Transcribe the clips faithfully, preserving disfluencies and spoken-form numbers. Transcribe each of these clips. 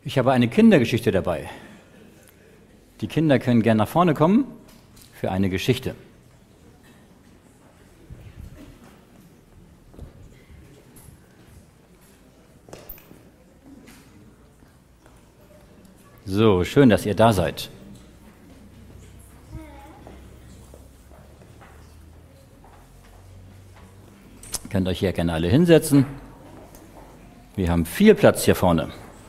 Ich habe eine Kindergeschichte dabei. Die Kinder können gerne nach vorne kommen für eine Geschichte. So, schön, dass ihr da seid. Ihr könnt euch hier gerne alle hinsetzen. Wir haben viel Platz hier vorne.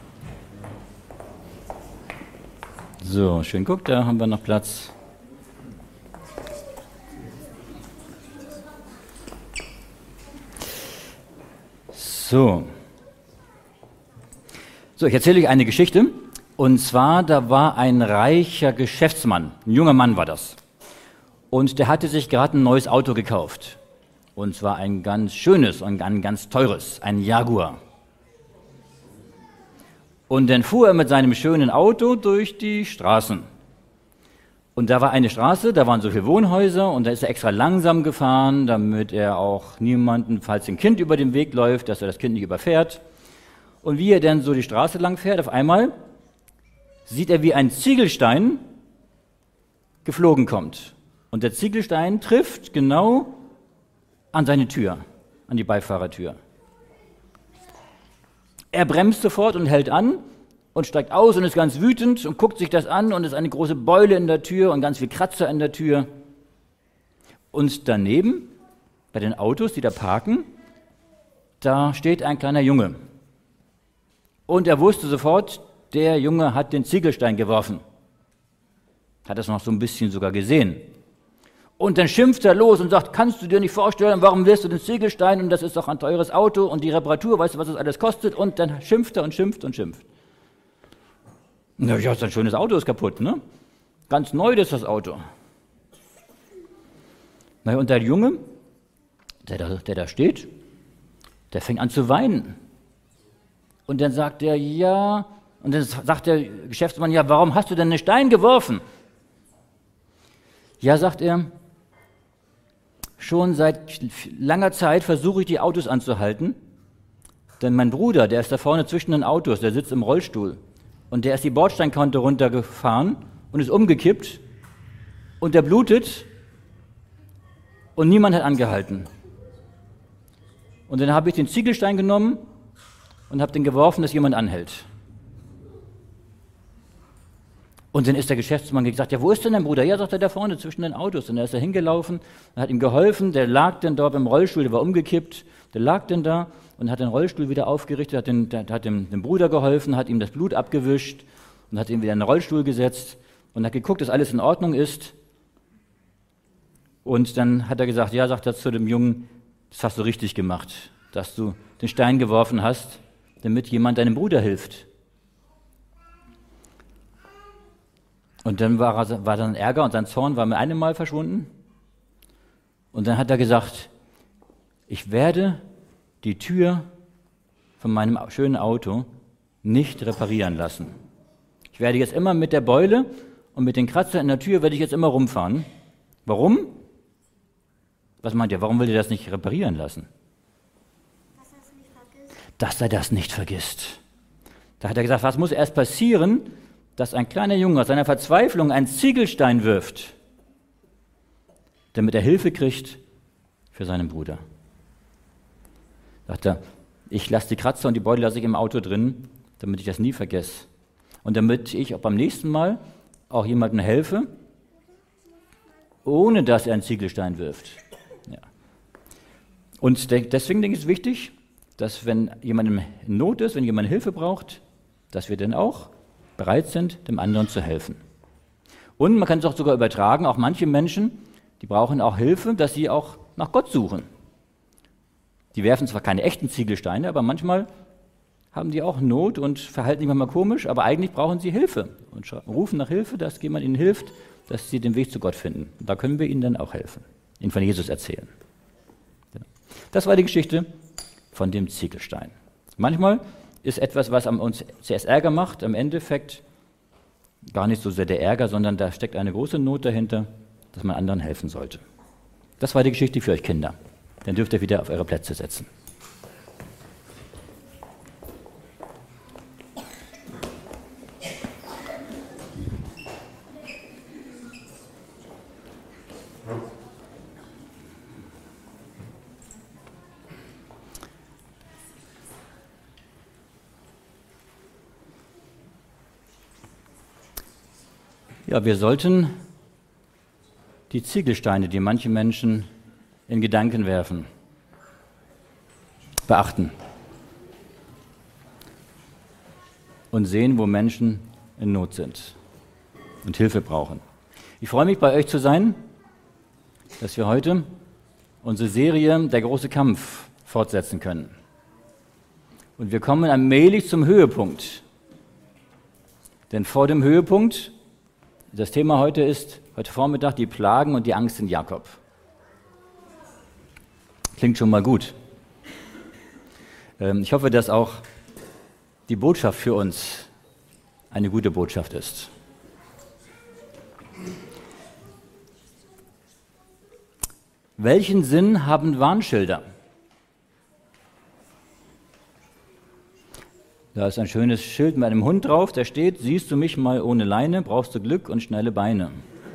So, schön guckt, da haben wir noch Platz. So. So, ich erzähle euch eine Geschichte. Und zwar, da war ein reicher Geschäftsmann, ein junger Mann war das. Und der hatte sich gerade ein neues Auto gekauft. Und zwar ein ganz schönes und ein ganz teures, ein Jaguar. Und dann fuhr er mit seinem schönen Auto durch die Straßen. Und da war eine Straße, da waren so viele Wohnhäuser und da ist er extra langsam gefahren, damit er auch niemanden, falls ein Kind über den Weg läuft, dass er das Kind nicht überfährt. Und wie er dann so die Straße lang fährt, auf einmal sieht er, wie ein Ziegelstein geflogen kommt. Und der Ziegelstein trifft genau an seine Tür, an die Beifahrertür. Er bremst sofort und hält an und steigt aus und ist ganz wütend und guckt sich das an und es ist eine große Beule in der Tür und ganz viel Kratzer in der Tür. Und daneben, bei den Autos, die da parken, da steht ein kleiner Junge. Und er wusste sofort, der Junge hat den Ziegelstein geworfen. Hat das noch so ein bisschen sogar gesehen. Und dann schimpft er los und sagt, kannst du dir nicht vorstellen, warum wirst du den Ziegelstein und das ist doch ein teures Auto und die Reparatur, weißt du, was das alles kostet? Und dann schimpft er und schimpft und schimpft. Na ja, sein schönes Auto ist kaputt, ne? Ganz neu ist das Auto. Na ja, und der Junge, der da, der da steht, der fängt an zu weinen. Und dann sagt er, ja, und dann sagt der Geschäftsmann, ja, warum hast du denn einen Stein geworfen? Ja, sagt er, schon seit langer Zeit versuche ich, die Autos anzuhalten, denn mein Bruder, der ist da vorne zwischen den Autos, der sitzt im Rollstuhl und der ist die Bordsteinkante runtergefahren und ist umgekippt und der blutet und niemand hat angehalten. Und dann habe ich den Ziegelstein genommen und habe den geworfen, dass jemand anhält. Und dann ist der Geschäftsmann gesagt, ja, wo ist denn dein Bruder? Ja, sagt er, da vorne zwischen den Autos. Und er ist da hingelaufen, hat ihm geholfen, der lag dann dort im Rollstuhl, der war umgekippt, der lag dann da und hat den Rollstuhl wieder aufgerichtet, hat, den, der, hat dem, dem Bruder geholfen, hat ihm das Blut abgewischt und hat ihn wieder in den Rollstuhl gesetzt und hat geguckt, dass alles in Ordnung ist. Und dann hat er gesagt, ja, sagt er zu dem Jungen, das hast du richtig gemacht, dass du den Stein geworfen hast, damit jemand deinem Bruder hilft. Und dann war, er, war sein Ärger und sein Zorn war mit einem Mal verschwunden. Und dann hat er gesagt, ich werde die Tür von meinem schönen Auto nicht reparieren lassen. Ich werde jetzt immer mit der Beule und mit den Kratzer in der Tür werde ich jetzt immer rumfahren. Warum? Was meint ihr, warum will ihr das nicht reparieren lassen? Dass er es nicht vergisst. Dass er das nicht vergisst. Da hat er gesagt, was muss erst passieren, dass ein kleiner Junge aus seiner Verzweiflung einen Ziegelstein wirft, damit er Hilfe kriegt für seinen Bruder. Sagt er, ich lasse die Kratzer und die Beule lasse ich im Auto drin, damit ich das nie vergesse. Und damit ich auch beim nächsten Mal auch jemandem helfe, ohne dass er einen Ziegelstein wirft. Ja. Und deswegen denke ich, es ist wichtig, dass wenn jemand in Not ist, wenn jemand Hilfe braucht, dass wir dann auch bereit sind, dem anderen zu helfen. Und man kann es auch sogar übertragen, auch manche Menschen, die brauchen auch Hilfe, dass sie auch nach Gott suchen. Die werfen zwar keine echten Ziegelsteine, aber manchmal haben die auch Not und verhalten sich manchmal komisch, aber eigentlich brauchen sie Hilfe und rufen nach Hilfe, dass jemand ihnen hilft, dass sie den Weg zu Gott finden. Und da können wir ihnen dann auch helfen, ihnen von Jesus erzählen. Das war die Geschichte von dem Ziegelstein. Manchmal ist etwas, was uns zuerst Ärger macht, im Endeffekt gar nicht so sehr der Ärger, sondern da steckt eine große Not dahinter, dass man anderen helfen sollte. Das war die Geschichte für euch Kinder. Dann dürft ihr wieder auf eure Plätze setzen. Ja, wir sollten die Ziegelsteine, die manche Menschen in Gedanken werfen, beachten und sehen, wo Menschen in Not sind und Hilfe brauchen. Ich freue mich, bei euch zu sein, dass wir heute unsere Serie Der große Kampf fortsetzen können. Und wir kommen allmählich zum Höhepunkt. Denn vor dem Höhepunkt, das Thema heute ist, heute Vormittag, die Plagen und die Angst in Jakob. Klingt schon mal gut. Ich hoffe, dass auch die Botschaft für uns eine gute Botschaft ist. Welchen Sinn haben Warnschilder? Da ist ein schönes Schild mit einem Hund drauf, da steht: Siehst du mich mal ohne Leine, brauchst du Glück und schnelle Beine.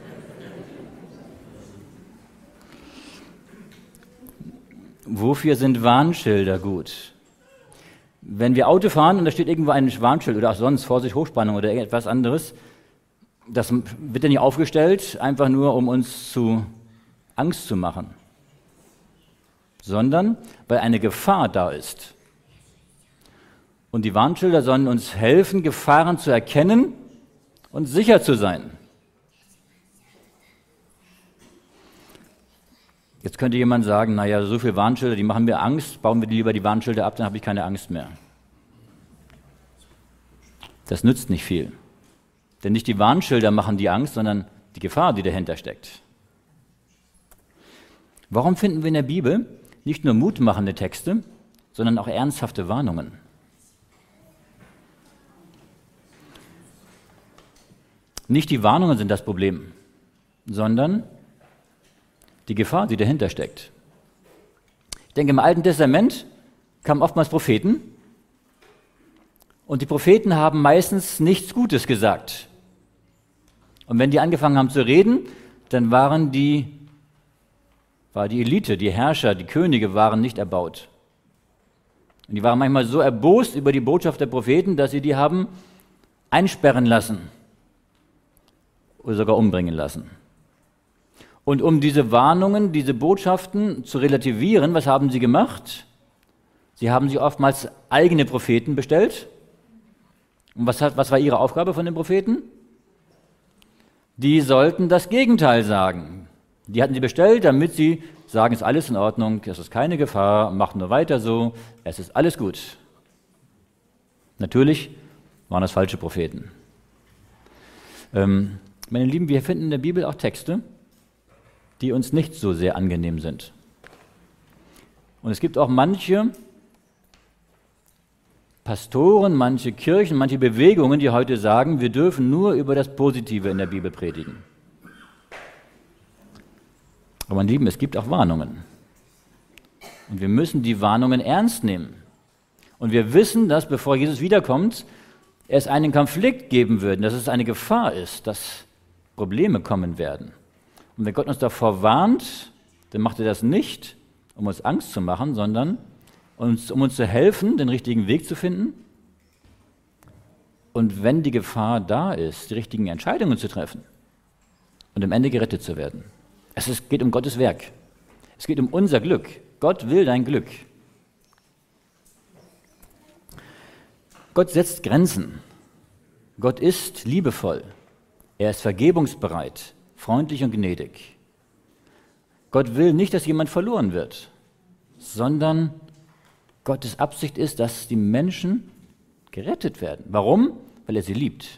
Wofür sind Warnschilder gut? Wenn wir Auto fahren und da steht irgendwo ein Warnschild oder auch sonst Vorsicht, Hochspannung oder irgendetwas anderes, das wird ja nicht aufgestellt, einfach nur um uns zu Angst zu machen, sondern weil eine Gefahr da ist. Und die Warnschilder sollen uns helfen, Gefahren zu erkennen und sicher zu sein. Jetzt könnte jemand sagen, naja, so viele Warnschilder, die machen mir Angst, bauen wir lieber die Warnschilder ab, dann habe ich keine Angst mehr. Das nützt nicht viel. Denn nicht die Warnschilder machen die Angst, sondern die Gefahr, die dahinter steckt. Warum finden wir in der Bibel nicht nur mutmachende Texte, sondern auch ernsthafte Warnungen? Nicht die Warnungen sind das Problem, sondern die Gefahr, die dahinter steckt. Ich denke, im Alten Testament kamen oftmals Propheten und die Propheten haben meistens nichts Gutes gesagt. Und wenn die angefangen haben zu reden, dann waren die, war die Elite, die Herrscher, die Könige waren nicht erbaut. Und die waren manchmal so erbost über die Botschaft der Propheten, dass sie die haben einsperren lassen oder sogar umbringen lassen. Und um diese Warnungen, diese Botschaften zu relativieren, was haben sie gemacht? Sie haben sich oftmals eigene Propheten bestellt. Und was, hat, was war ihre Aufgabe von den Propheten? Die sollten das Gegenteil sagen. Die hatten sie bestellt, damit sie sagen, es ist alles in Ordnung, es ist keine Gefahr, macht nur weiter so, es ist alles gut. Natürlich waren das falsche Propheten. Ähm, meine Lieben, wir finden in der Bibel auch Texte, die uns nicht so sehr angenehm sind. Und es gibt auch manche Pastoren, manche Kirchen, manche Bewegungen, die heute sagen, wir dürfen nur über das Positive in der Bibel predigen. Aber meine Lieben, es gibt auch Warnungen. Und wir müssen die Warnungen ernst nehmen. Und wir wissen, dass bevor Jesus wiederkommt, es einen Konflikt geben wird, dass es eine Gefahr ist, dass Probleme kommen werden. Und wenn Gott uns davor warnt, dann macht er das nicht, um uns Angst zu machen, sondern uns, um uns zu helfen, den richtigen Weg zu finden. Und wenn die Gefahr da ist, die richtigen Entscheidungen zu treffen und am Ende gerettet zu werden. Es ist, geht um Gottes Werk. Es geht um unser Glück. Gott will dein Glück. Gott setzt Grenzen. Gott ist liebevoll. Er ist vergebungsbereit, freundlich und gnädig. Gott will nicht, dass jemand verloren wird, sondern Gottes Absicht ist, dass die Menschen gerettet werden. Warum? Weil er sie liebt.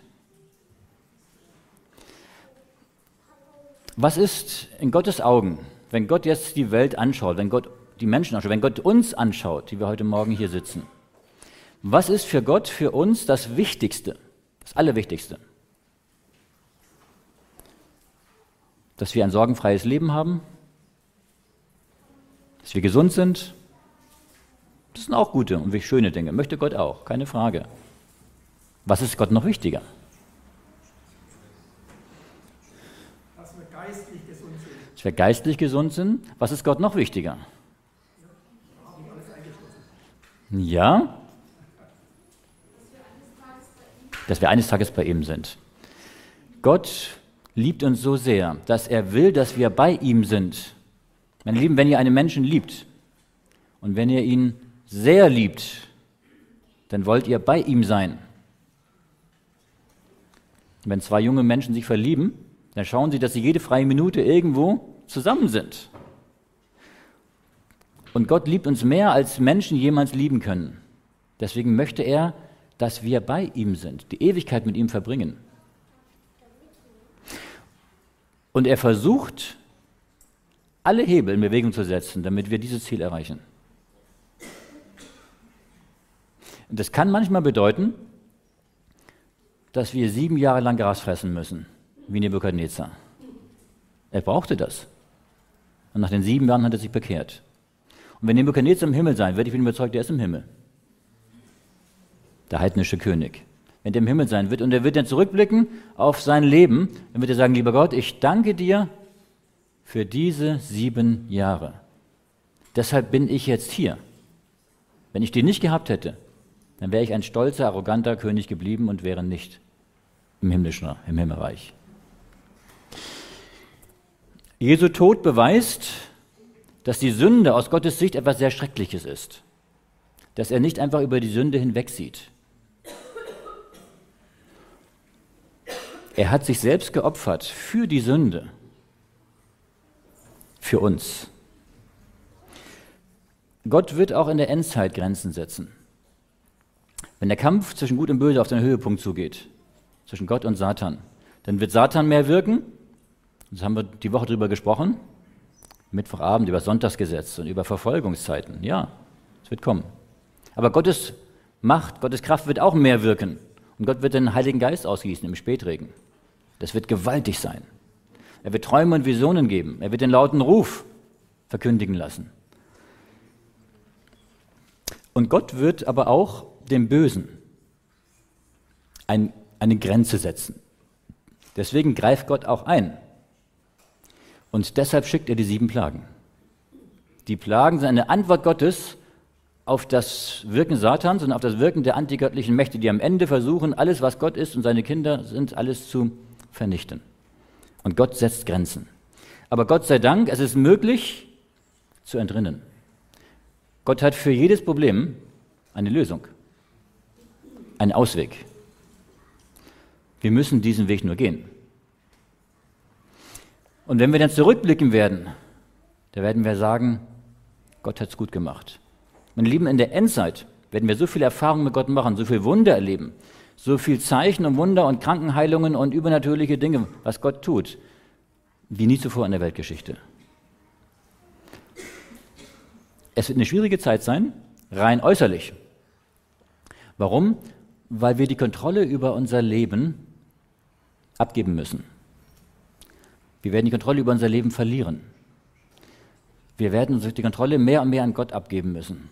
Was ist in Gottes Augen, wenn Gott jetzt die Welt anschaut, wenn Gott die Menschen anschaut, wenn Gott uns anschaut, die wir heute Morgen hier sitzen? Was ist für Gott, für uns das Wichtigste, das Allerwichtigste? Dass wir ein sorgenfreies Leben haben, dass wir gesund sind, das sind auch gute und schöne Dinge, möchte Gott auch, keine Frage. Was ist Gott noch wichtiger? Dass wir geistlich gesund sind. Dass wir geistlich gesund sind. Was ist Gott noch wichtiger? Ja? Dass wir eines Tages bei ihm sind. Gott liebt uns so sehr, dass er will, dass wir bei ihm sind. Meine Lieben, wenn ihr einen Menschen liebt und wenn ihr ihn sehr liebt, dann wollt ihr bei ihm sein. Wenn zwei junge Menschen sich verlieben, dann schauen sie, dass sie jede freie Minute irgendwo zusammen sind. Und Gott liebt uns mehr, als Menschen jemals lieben können. Deswegen möchte er, dass wir bei ihm sind, die Ewigkeit mit ihm verbringen. Und er versucht, alle Hebel in Bewegung zu setzen, damit wir dieses Ziel erreichen. Und das kann manchmal bedeuten, dass wir sieben Jahre lang Gras fressen müssen, wie Nebukadnezar. Er brauchte das. Und nach den sieben Jahren hat er sich bekehrt. Und wenn Nebukadnezar im Himmel sein wird, ich bin überzeugt, er ist im Himmel. Der heidnische König. Wenn der im Himmel sein wird und er wird dann zurückblicken auf sein Leben, dann wird er sagen, lieber Gott, ich danke dir für diese sieben Jahre. Deshalb bin ich jetzt hier. Wenn ich die nicht gehabt hätte, dann wäre ich ein stolzer, arroganter König geblieben und wäre nicht im himmlischen, im Himmelreich. Jesu Tod beweist, dass die Sünde aus Gottes Sicht etwas sehr Schreckliches ist. Dass er nicht einfach über die Sünde hinwegsieht. Er hat sich selbst geopfert für die Sünde. Für uns. Gott wird auch in der Endzeit Grenzen setzen. Wenn der Kampf zwischen Gut und Böse auf den Höhepunkt zugeht, zwischen Gott und Satan, dann wird Satan mehr wirken. Das haben wir die Woche drüber gesprochen. Mittwochabend über Sonntagsgesetz und über Verfolgungszeiten. Ja, es wird kommen. Aber Gottes Macht, Gottes Kraft wird auch mehr wirken. Und Gott wird den Heiligen Geist ausgießen im Spätregen. Das wird gewaltig sein. Er wird Träume und Visionen geben. Er wird den lauten Ruf verkündigen lassen. Und Gott wird aber auch dem Bösen ein, eine Grenze setzen. Deswegen greift Gott auch ein. Und deshalb schickt er die sieben Plagen. Die Plagen sind eine Antwort Gottes auf das Wirken Satans und auf das Wirken der antigöttlichen Mächte, die am Ende versuchen, alles, was Gott ist und seine Kinder sind, alles zu vernichten. Und Gott setzt Grenzen. Aber Gott sei Dank, es ist möglich, zu entrinnen. Gott hat für jedes Problem eine Lösung, einen Ausweg. Wir müssen diesen Weg nur gehen. Und wenn wir dann zurückblicken werden, da werden wir sagen, Gott hat es gut gemacht. Meine Lieben, in der Endzeit werden wir so viel Erfahrung mit Gott machen, so viel Wunder erleben, so viel Zeichen und Wunder und Krankenheilungen und übernatürliche Dinge, was Gott tut, wie nie zuvor in der Weltgeschichte. Es wird eine schwierige Zeit sein, rein äußerlich. Warum? Weil wir die Kontrolle über unser Leben abgeben müssen. Wir werden die Kontrolle über unser Leben verlieren. Wir werden uns die Kontrolle mehr und mehr an Gott abgeben müssen.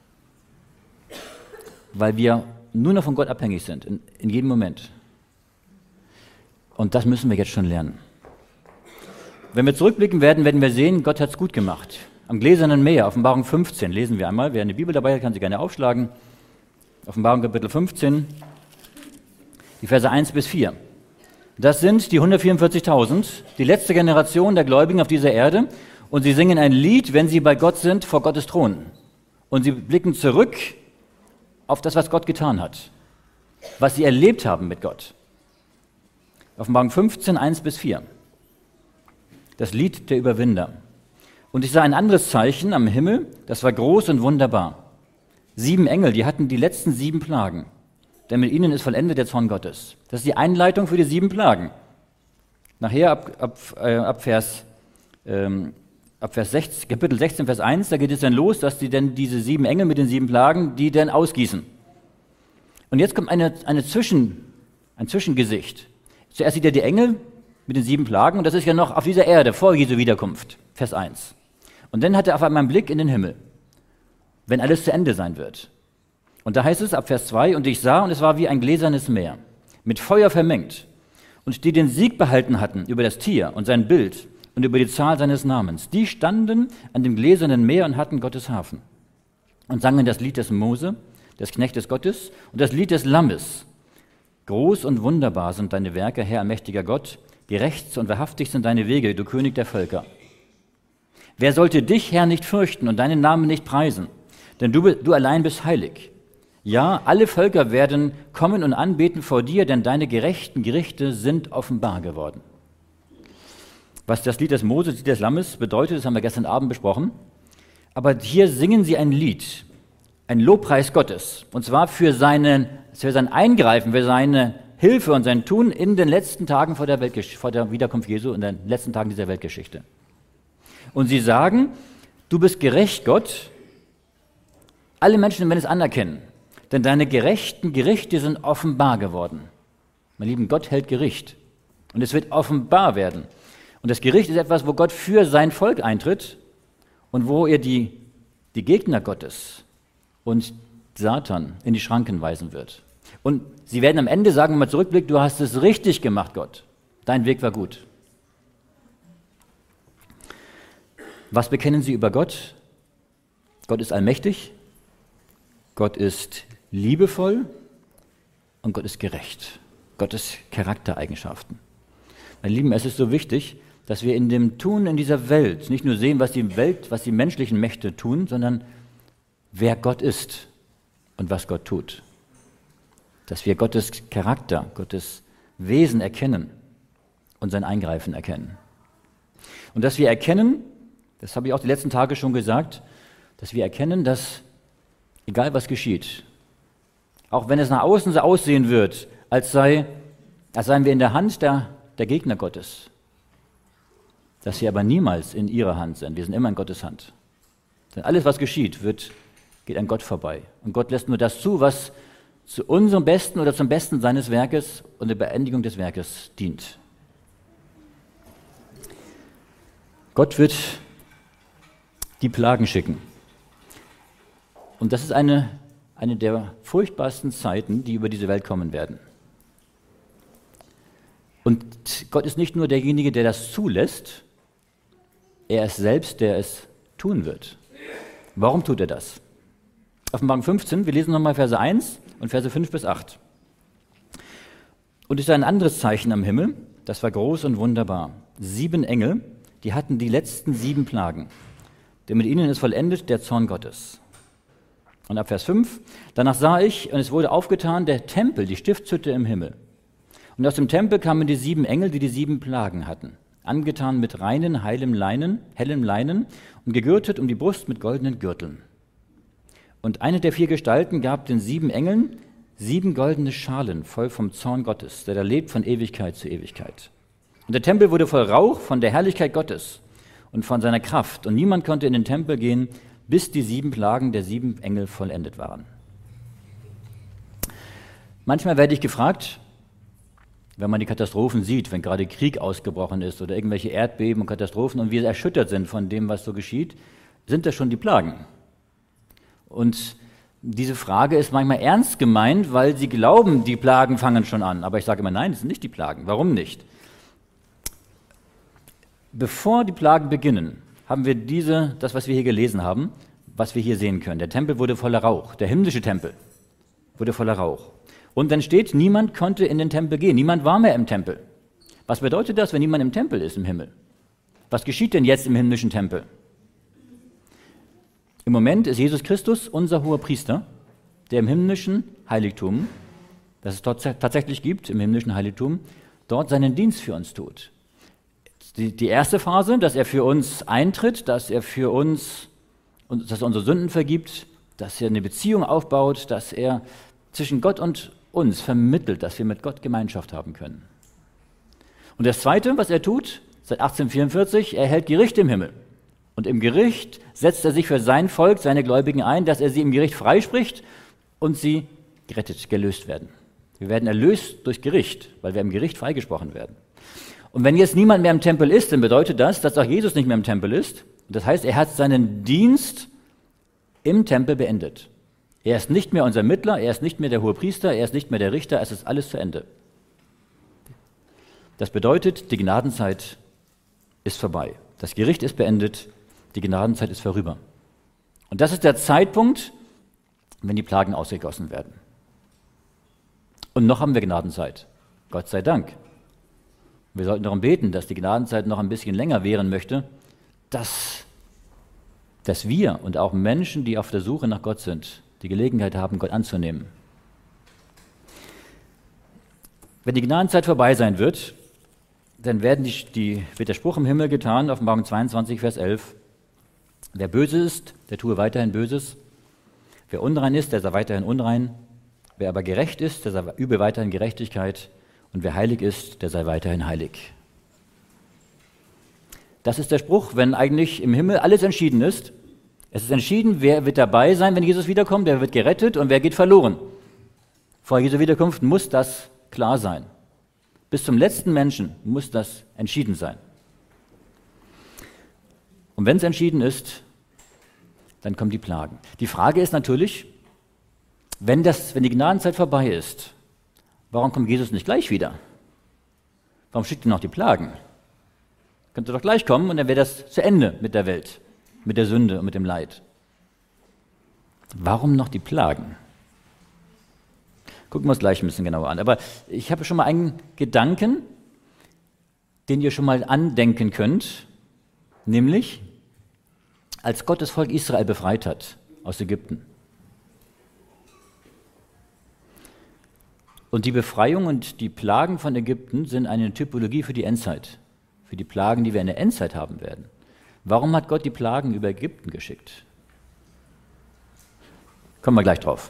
Weil wir nur noch von Gott abhängig sind, in, in jedem Moment. Und das müssen wir jetzt schon lernen. Wenn wir zurückblicken werden, werden wir sehen, Gott hat es gut gemacht. Am gläsernen Meer, Offenbarung fünfzehn, lesen wir einmal. Wer eine Bibel dabei hat, kann sie gerne aufschlagen. Offenbarung Kapitel fünfzehn, die Verse eins bis vier. Das sind die hundertvierundvierzigtausend, die letzte Generation der Gläubigen auf dieser Erde. Und sie singen ein Lied, wenn sie bei Gott sind, vor Gottes Thron. Und sie blicken zurück auf das, was Gott getan hat. Was sie erlebt haben mit Gott. Offenbarung fünfzehn, eins bis vier. Das Lied der Überwinder. Und ich sah ein anderes Zeichen am Himmel, das war groß und wunderbar. Sieben Engel, die hatten die letzten sieben Plagen. Denn mit ihnen ist vollendet der Zorn Gottes. Das ist die Einleitung für die sieben Plagen. Nachher ab, ab, äh, ab Vers, ähm, ab Vers sechzehn, Kapitel sechzehn, Vers eins, da geht es dann los, dass die dann diese sieben Engel mit den sieben Plagen, die dann ausgießen. Und jetzt kommt eine, eine Zwischen, ein Zwischengesicht. Zuerst sieht er die Engel mit den sieben Plagen und das ist ja noch auf dieser Erde, vor Jesu Wiederkunft, Vers eins. Und dann hat er auf einmal einen Blick in den Himmel, wenn alles zu Ende sein wird. Und da heißt es ab Vers zwei, und ich sah, und es war wie ein gläsernes Meer, mit Feuer vermengt, und die den Sieg behalten hatten über das Tier und sein Bild und über die Zahl seines Namens. Die standen an dem gläsernen Meer und hatten Gottes Hafen und sangen das Lied des Mose, des Knechtes Gottes, und das Lied des Lammes. Groß und wunderbar sind deine Werke, Herr, mächtiger Gott. Gerecht und wahrhaftig sind deine Wege, du König der Völker. Wer sollte dich, Herr, nicht fürchten und deinen Namen nicht preisen? Denn du, du allein bist heilig. Ja, alle Völker werden kommen und anbeten vor dir, denn deine gerechten Gerichte sind offenbar geworden. Was das Lied des Moses, Lied des Lammes bedeutet, das haben wir gestern Abend besprochen. Aber hier singen sie ein Lied, ein Lobpreis Gottes. Und zwar für, seinen, für sein Eingreifen, für seine Hilfe und sein Tun in den letzten Tagen vor der, Weltgesch- vor der Wiederkunft Jesu, in den letzten Tagen dieser Weltgeschichte. Und sie sagen, du bist gerecht, Gott. Alle Menschen werden es anerkennen, denn deine gerechten Gerichte sind offenbar geworden. Mein Lieben, Gott hält Gericht und es wird offenbar werden. Und das Gericht ist etwas, wo Gott für sein Volk eintritt und wo er die, die Gegner Gottes und Satan in die Schranken weisen wird. Und sie werden am Ende sagen, wenn man zurückblickt, du hast es richtig gemacht, Gott. Dein Weg war gut. Was bekennen sie über Gott? Gott ist allmächtig, Gott ist liebevoll und Gott ist gerecht. Gottes Charaktereigenschaften. Meine Lieben, es ist so wichtig, dass wir in dem Tun in dieser Welt nicht nur sehen, was die Welt, was die menschlichen Mächte tun, sondern wer Gott ist und was Gott tut. Dass wir Gottes Charakter, Gottes Wesen erkennen und sein Eingreifen erkennen. Und dass wir erkennen, das habe ich auch die letzten Tage schon gesagt, dass wir erkennen, dass egal was geschieht, auch wenn es nach außen so aussehen wird, als, sei, als seien wir in der Hand der, der Gegner Gottes, dass wir aber niemals in ihrer Hand sind. Wir sind immer in Gottes Hand. Denn alles, was geschieht, wird, geht an Gott vorbei. Und Gott lässt nur das zu, was zu unserem Besten oder zum Besten seines Werkes und der Beendigung des Werkes dient. Gott wird die Plagen schicken. Und das ist eine, eine der furchtbarsten Zeiten, die über diese Welt kommen werden. Und Gott ist nicht nur derjenige, der das zulässt, er ist selbst, der es tun wird. Warum tut er das? Offenbarung fünfzehn, wir lesen nochmal Verse eins und Verse fünf bis acht. Und es ist ein anderes Zeichen am Himmel, das war groß und wunderbar. Sieben Engel, die hatten die letzten sieben Plagen, denn mit ihnen ist vollendet der Zorn Gottes. Und ab Vers fünf, danach sah ich, und es wurde aufgetan, der Tempel, die Stiftshütte im Himmel. Und aus dem Tempel kamen die sieben Engel, die die sieben Plagen hatten, angetan mit reinen, heilem Leinen, hellem Leinen und gegürtet um die Brust mit goldenen Gürteln. Und eine der vier Gestalten gab den sieben Engeln sieben goldene Schalen voll vom Zorn Gottes, der da lebt von Ewigkeit zu Ewigkeit. Und der Tempel wurde voll Rauch von der Herrlichkeit Gottes und von seiner Kraft. Und niemand konnte in den Tempel gehen, bis die sieben Plagen der sieben Engel vollendet waren. Manchmal werde ich gefragt, wenn man die Katastrophen sieht, wenn gerade Krieg ausgebrochen ist oder irgendwelche Erdbeben und Katastrophen und wir erschüttert sind von dem, was so geschieht, sind das schon die Plagen? Und diese Frage ist manchmal ernst gemeint, weil sie glauben, die Plagen fangen schon an. Aber ich sage immer, nein, das sind nicht die Plagen. Warum nicht? Bevor die Plagen beginnen, haben wir diese, das, was wir hier gelesen haben, was wir hier sehen können. Der Tempel wurde voller Rauch, der himmlische Tempel wurde voller Rauch. Und dann steht, niemand konnte in den Tempel gehen, niemand war mehr im Tempel. Was bedeutet das, wenn niemand im Tempel ist im Himmel? Was geschieht denn jetzt im himmlischen Tempel? Im Moment ist Jesus Christus unser hoher Priester, der im himmlischen Heiligtum, das es dort tatsächlich gibt, im himmlischen Heiligtum, dort seinen Dienst für uns tut. Die, die erste Phase, dass er für uns eintritt, dass er für uns, dass er unsere Sünden vergibt, dass er eine Beziehung aufbaut, dass er zwischen Gott und uns vermittelt, dass wir mit Gott Gemeinschaft haben können. Und das Zweite, was er tut, seit achtzehnhundertvierundvierzig, er hält Gericht im Himmel. Und im Gericht setzt er sich für sein Volk, seine Gläubigen ein, dass er sie im Gericht freispricht und sie gerettet, gelöst werden. Wir werden erlöst durch Gericht, weil wir im Gericht freigesprochen werden. Und wenn jetzt niemand mehr im Tempel ist, dann bedeutet das, dass auch Jesus nicht mehr im Tempel ist. Das heißt, er hat seinen Dienst im Tempel beendet. Er ist nicht mehr unser Mittler, er ist nicht mehr der Hohepriester, er ist nicht mehr der Richter, es ist alles zu Ende. Das bedeutet, die Gnadenzeit ist vorbei. Das Gericht ist beendet, die Gnadenzeit ist vorüber. Und das ist der Zeitpunkt, wenn die Plagen ausgegossen werden. Und noch haben wir Gnadenzeit. Gott sei Dank. Wir sollten darum beten, dass die Gnadenzeit noch ein bisschen länger währen möchte, dass, dass wir und auch Menschen, die auf der Suche nach Gott sind, die Gelegenheit haben, Gott anzunehmen. Wenn die Gnadenzeit vorbei sein wird, dann werden die, die, wird der Spruch im Himmel getan, Offenbarung zweiundzwanzig, Vers elf. Wer böse ist, der tue weiterhin Böses. Wer unrein ist, der sei weiterhin unrein. Wer aber gerecht ist, der sei übe weiterhin Gerechtigkeit. Und wer heilig ist, der sei weiterhin heilig. Das ist der Spruch, wenn eigentlich im Himmel alles entschieden ist. Es ist entschieden, wer wird dabei sein, wenn Jesus wiederkommt, wer wird gerettet und wer geht verloren. Vor Jesu Wiederkunft muss das klar sein. Bis zum letzten Menschen muss das entschieden sein. Und wenn es entschieden ist, dann kommen die Plagen. Die Frage ist natürlich, wenn, das, wenn die Gnadenzeit vorbei ist, warum kommt Jesus nicht gleich wieder? Warum schickt er noch die Plagen? Könnte doch gleich kommen und dann wäre das zu Ende mit der Welt, mit der Sünde und mit dem Leid. Warum noch die Plagen? Gucken wir uns gleich ein bisschen genauer an. Aber ich habe schon mal einen Gedanken, den ihr schon mal andenken könnt, nämlich als Gott das Volk Israel befreit hat aus Ägypten. Und die Befreiung und die Plagen von Ägypten sind eine Typologie für die Endzeit, für die Plagen, die wir in der Endzeit haben werden. Warum hat Gott die Plagen über Ägypten geschickt? Kommen wir gleich drauf.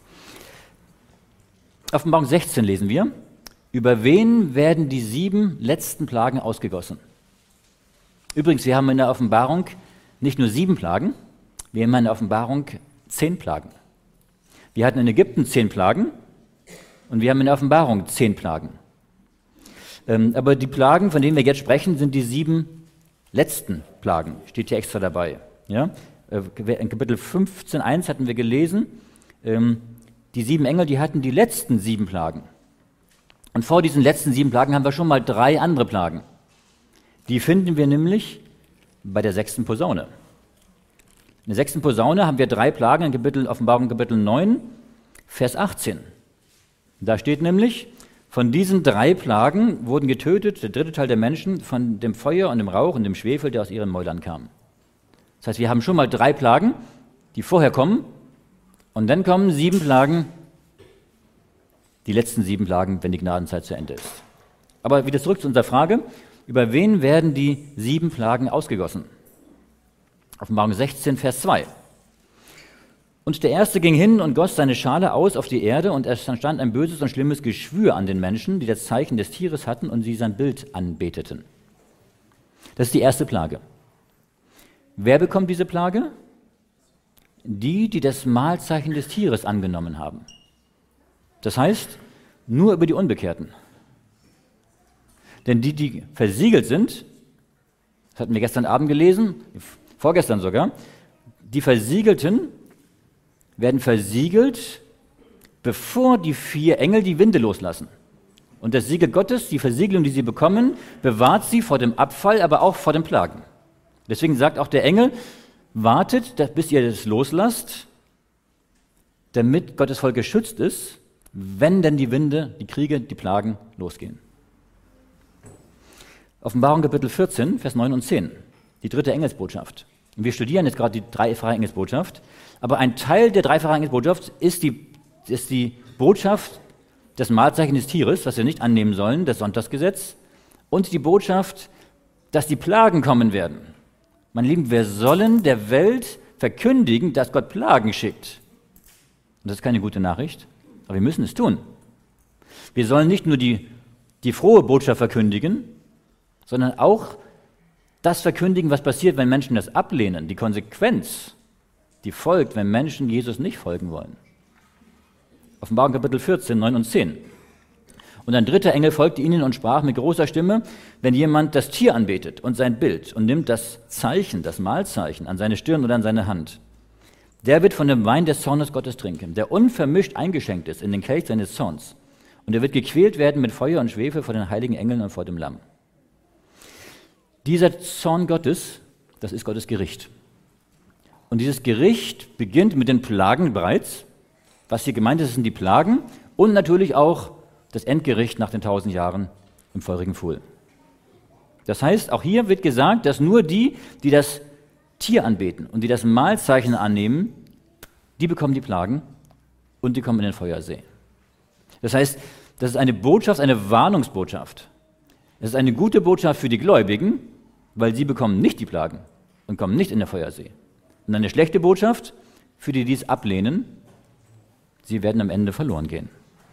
Offenbarung sechzehn lesen wir, über wen werden die sieben letzten Plagen ausgegossen? Übrigens, wir haben in der Offenbarung nicht nur sieben Plagen, wir haben in der Offenbarung zehn Plagen. Wir hatten in Ägypten zehn Plagen und wir haben in der Offenbarung zehn Plagen. Ähm, aber die Plagen, von denen wir jetzt sprechen, sind die sieben letzten Plagen, steht hier extra dabei. Ja? In Kapitel fünfzehn, eins hatten wir gelesen, ähm, die sieben Engel, die hatten die letzten sieben Plagen. Und vor diesen letzten sieben Plagen haben wir schon mal drei andere Plagen. Die finden wir nämlich bei der sechsten Posaune. In der sechsten Posaune haben wir drei Plagen in Kapitel, Offenbarung Kapitel neun, Vers achtzehn. Da steht nämlich, von diesen drei Plagen wurden getötet, der dritte Teil der Menschen, von dem Feuer und dem Rauch und dem Schwefel, der aus ihren Mäulern kam. Das heißt, wir haben schon mal drei Plagen, die vorher kommen, und dann kommen sieben Plagen, die letzten sieben Plagen, wenn die Gnadenzeit zu Ende ist. Aber wieder zurück zu unserer Frage, über wen werden die sieben Plagen ausgegossen? Offenbarung sechzehn, Vers zwei. Und der Erste ging hin und goss seine Schale aus auf die Erde, und es entstand ein böses und schlimmes Geschwür an den Menschen, die das Zeichen des Tieres hatten und sie sein Bild anbeteten. Das ist die erste Plage. Wer bekommt diese Plage? Die, die das Mahlzeichen des Tieres angenommen haben. Das heißt, nur über die Unbekehrten. Denn die, die versiegelt sind, das hatten wir gestern Abend gelesen, vorgestern sogar, die Versiegelten werden versiegelt, bevor die vier Engel die Winde loslassen. Und das Siegel Gottes, die Versiegelung, die sie bekommen, bewahrt sie vor dem Abfall, aber auch vor den Plagen. Deswegen sagt auch der Engel, wartet, bis ihr das loslasst, damit Gottes Volk geschützt ist, wenn denn die Winde, die Kriege, die Plagen losgehen. Offenbarung Kapitel vierzehn, Vers neun und zehn, die dritte Engelsbotschaft. Und wir studieren jetzt gerade die dreifache Engelsbotschaft, aber ein Teil der dreifachen Engelsbotschaft ist die, ist die Botschaft des Mahlzeichens des Tieres, das wir nicht annehmen sollen, das Sonntagsgesetz, und die Botschaft, dass die Plagen kommen werden. Meine Lieben, wir sollen der Welt verkündigen, dass Gott Plagen schickt. Und das ist keine gute Nachricht, aber wir müssen es tun. Wir sollen nicht nur die, die frohe Botschaft verkündigen, sondern auch das verkündigen, was passiert, wenn Menschen das ablehnen, die Konsequenz, die folgt, wenn Menschen Jesus nicht folgen wollen. Offenbarung Kapitel vierzehn, neun und zehn. Und ein dritter Engel folgte ihnen und sprach mit großer Stimme, wenn jemand das Tier anbetet und sein Bild und nimmt das Zeichen, das Mahlzeichen an seine Stirn oder an seine Hand, der wird von dem Wein des Zornes Gottes trinken, der unvermischt eingeschenkt ist in den Kelch seines Zorns. Und er wird gequält werden mit Feuer und Schwefel vor den heiligen Engeln und vor dem Lamm. Dieser Zorn Gottes, das ist Gottes Gericht. Und dieses Gericht beginnt mit den Plagen bereits. Was hier gemeint ist, sind die Plagen und natürlich auch das Endgericht nach den tausend Jahren im feurigen Pfuhl. Das heißt, auch hier wird gesagt, dass nur die, die das Tier anbeten und die das Mahlzeichen annehmen, die bekommen die Plagen und die kommen in den Feuersee. Das heißt, das ist eine Botschaft, eine Warnungsbotschaft. Es ist eine gute Botschaft für die Gläubigen, weil sie bekommen nicht die Plagen und kommen nicht in den Feuersee. Und eine schlechte Botschaft für die, die es ablehnen, sie werden am Ende verloren gehen.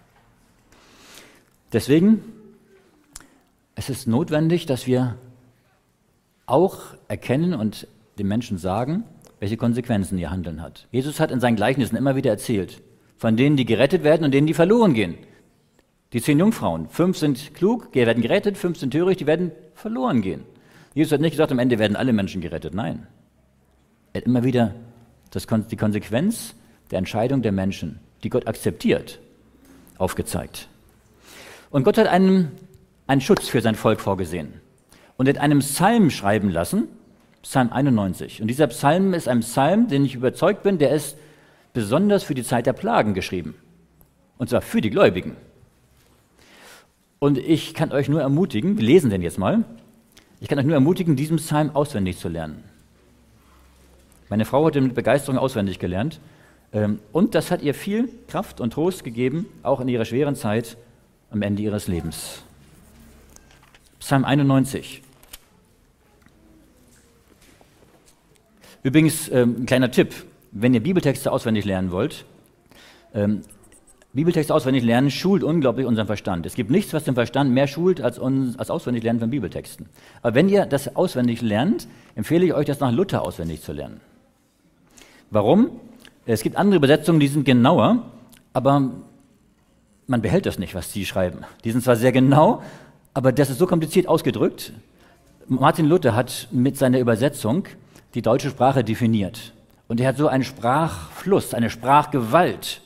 Deswegen, es ist notwendig, dass wir auch erkennen und den Menschen sagen, welche Konsequenzen ihr Handeln hat. Jesus hat in seinen Gleichnissen immer wieder erzählt, von denen, die gerettet werden und denen, die verloren gehen. Die zehn Jungfrauen, fünf sind klug, die werden gerettet, fünf sind töricht, die werden verloren gehen. Jesus hat nicht gesagt, am Ende werden alle Menschen gerettet, nein. Er hat immer wieder das, die Konsequenz der Entscheidung der Menschen, die Gott akzeptiert, aufgezeigt. Und Gott hat einen, einen Schutz für sein Volk vorgesehen und hat einen Psalm schreiben lassen, Psalm einundneunzig. Und dieser Psalm ist ein Psalm, den ich überzeugt bin, der ist besonders für die Zeit der Plagen geschrieben. Und zwar für die Gläubigen. Und ich kann euch nur ermutigen, wir lesen den jetzt mal, ich kann euch nur ermutigen, diesen Psalm auswendig zu lernen. Meine Frau hat ihn mit Begeisterung auswendig gelernt. Und das hat ihr viel Kraft und Trost gegeben, auch in ihrer schweren Zeit am Ende ihres Lebens. Psalm einundneunzig. Übrigens, ähm, ein kleiner Tipp, wenn ihr Bibeltexte auswendig lernen wollt, ähm, Bibeltexte auswendig lernen schult unglaublich unseren Verstand. Es gibt nichts, was den Verstand mehr schult als, uns, als auswendig lernen von Bibeltexten. Aber wenn ihr das auswendig lernt, empfehle ich euch, das nach Luther auswendig zu lernen. Warum? Es gibt andere Übersetzungen, die sind genauer, aber man behält das nicht, was sie schreiben. Die sind zwar sehr genau, aber das ist so kompliziert ausgedrückt. Martin Luther hat mit seiner Übersetzung die deutsche Sprache definiert. Und er hat so einen Sprachfluss, eine Sprachgewalt.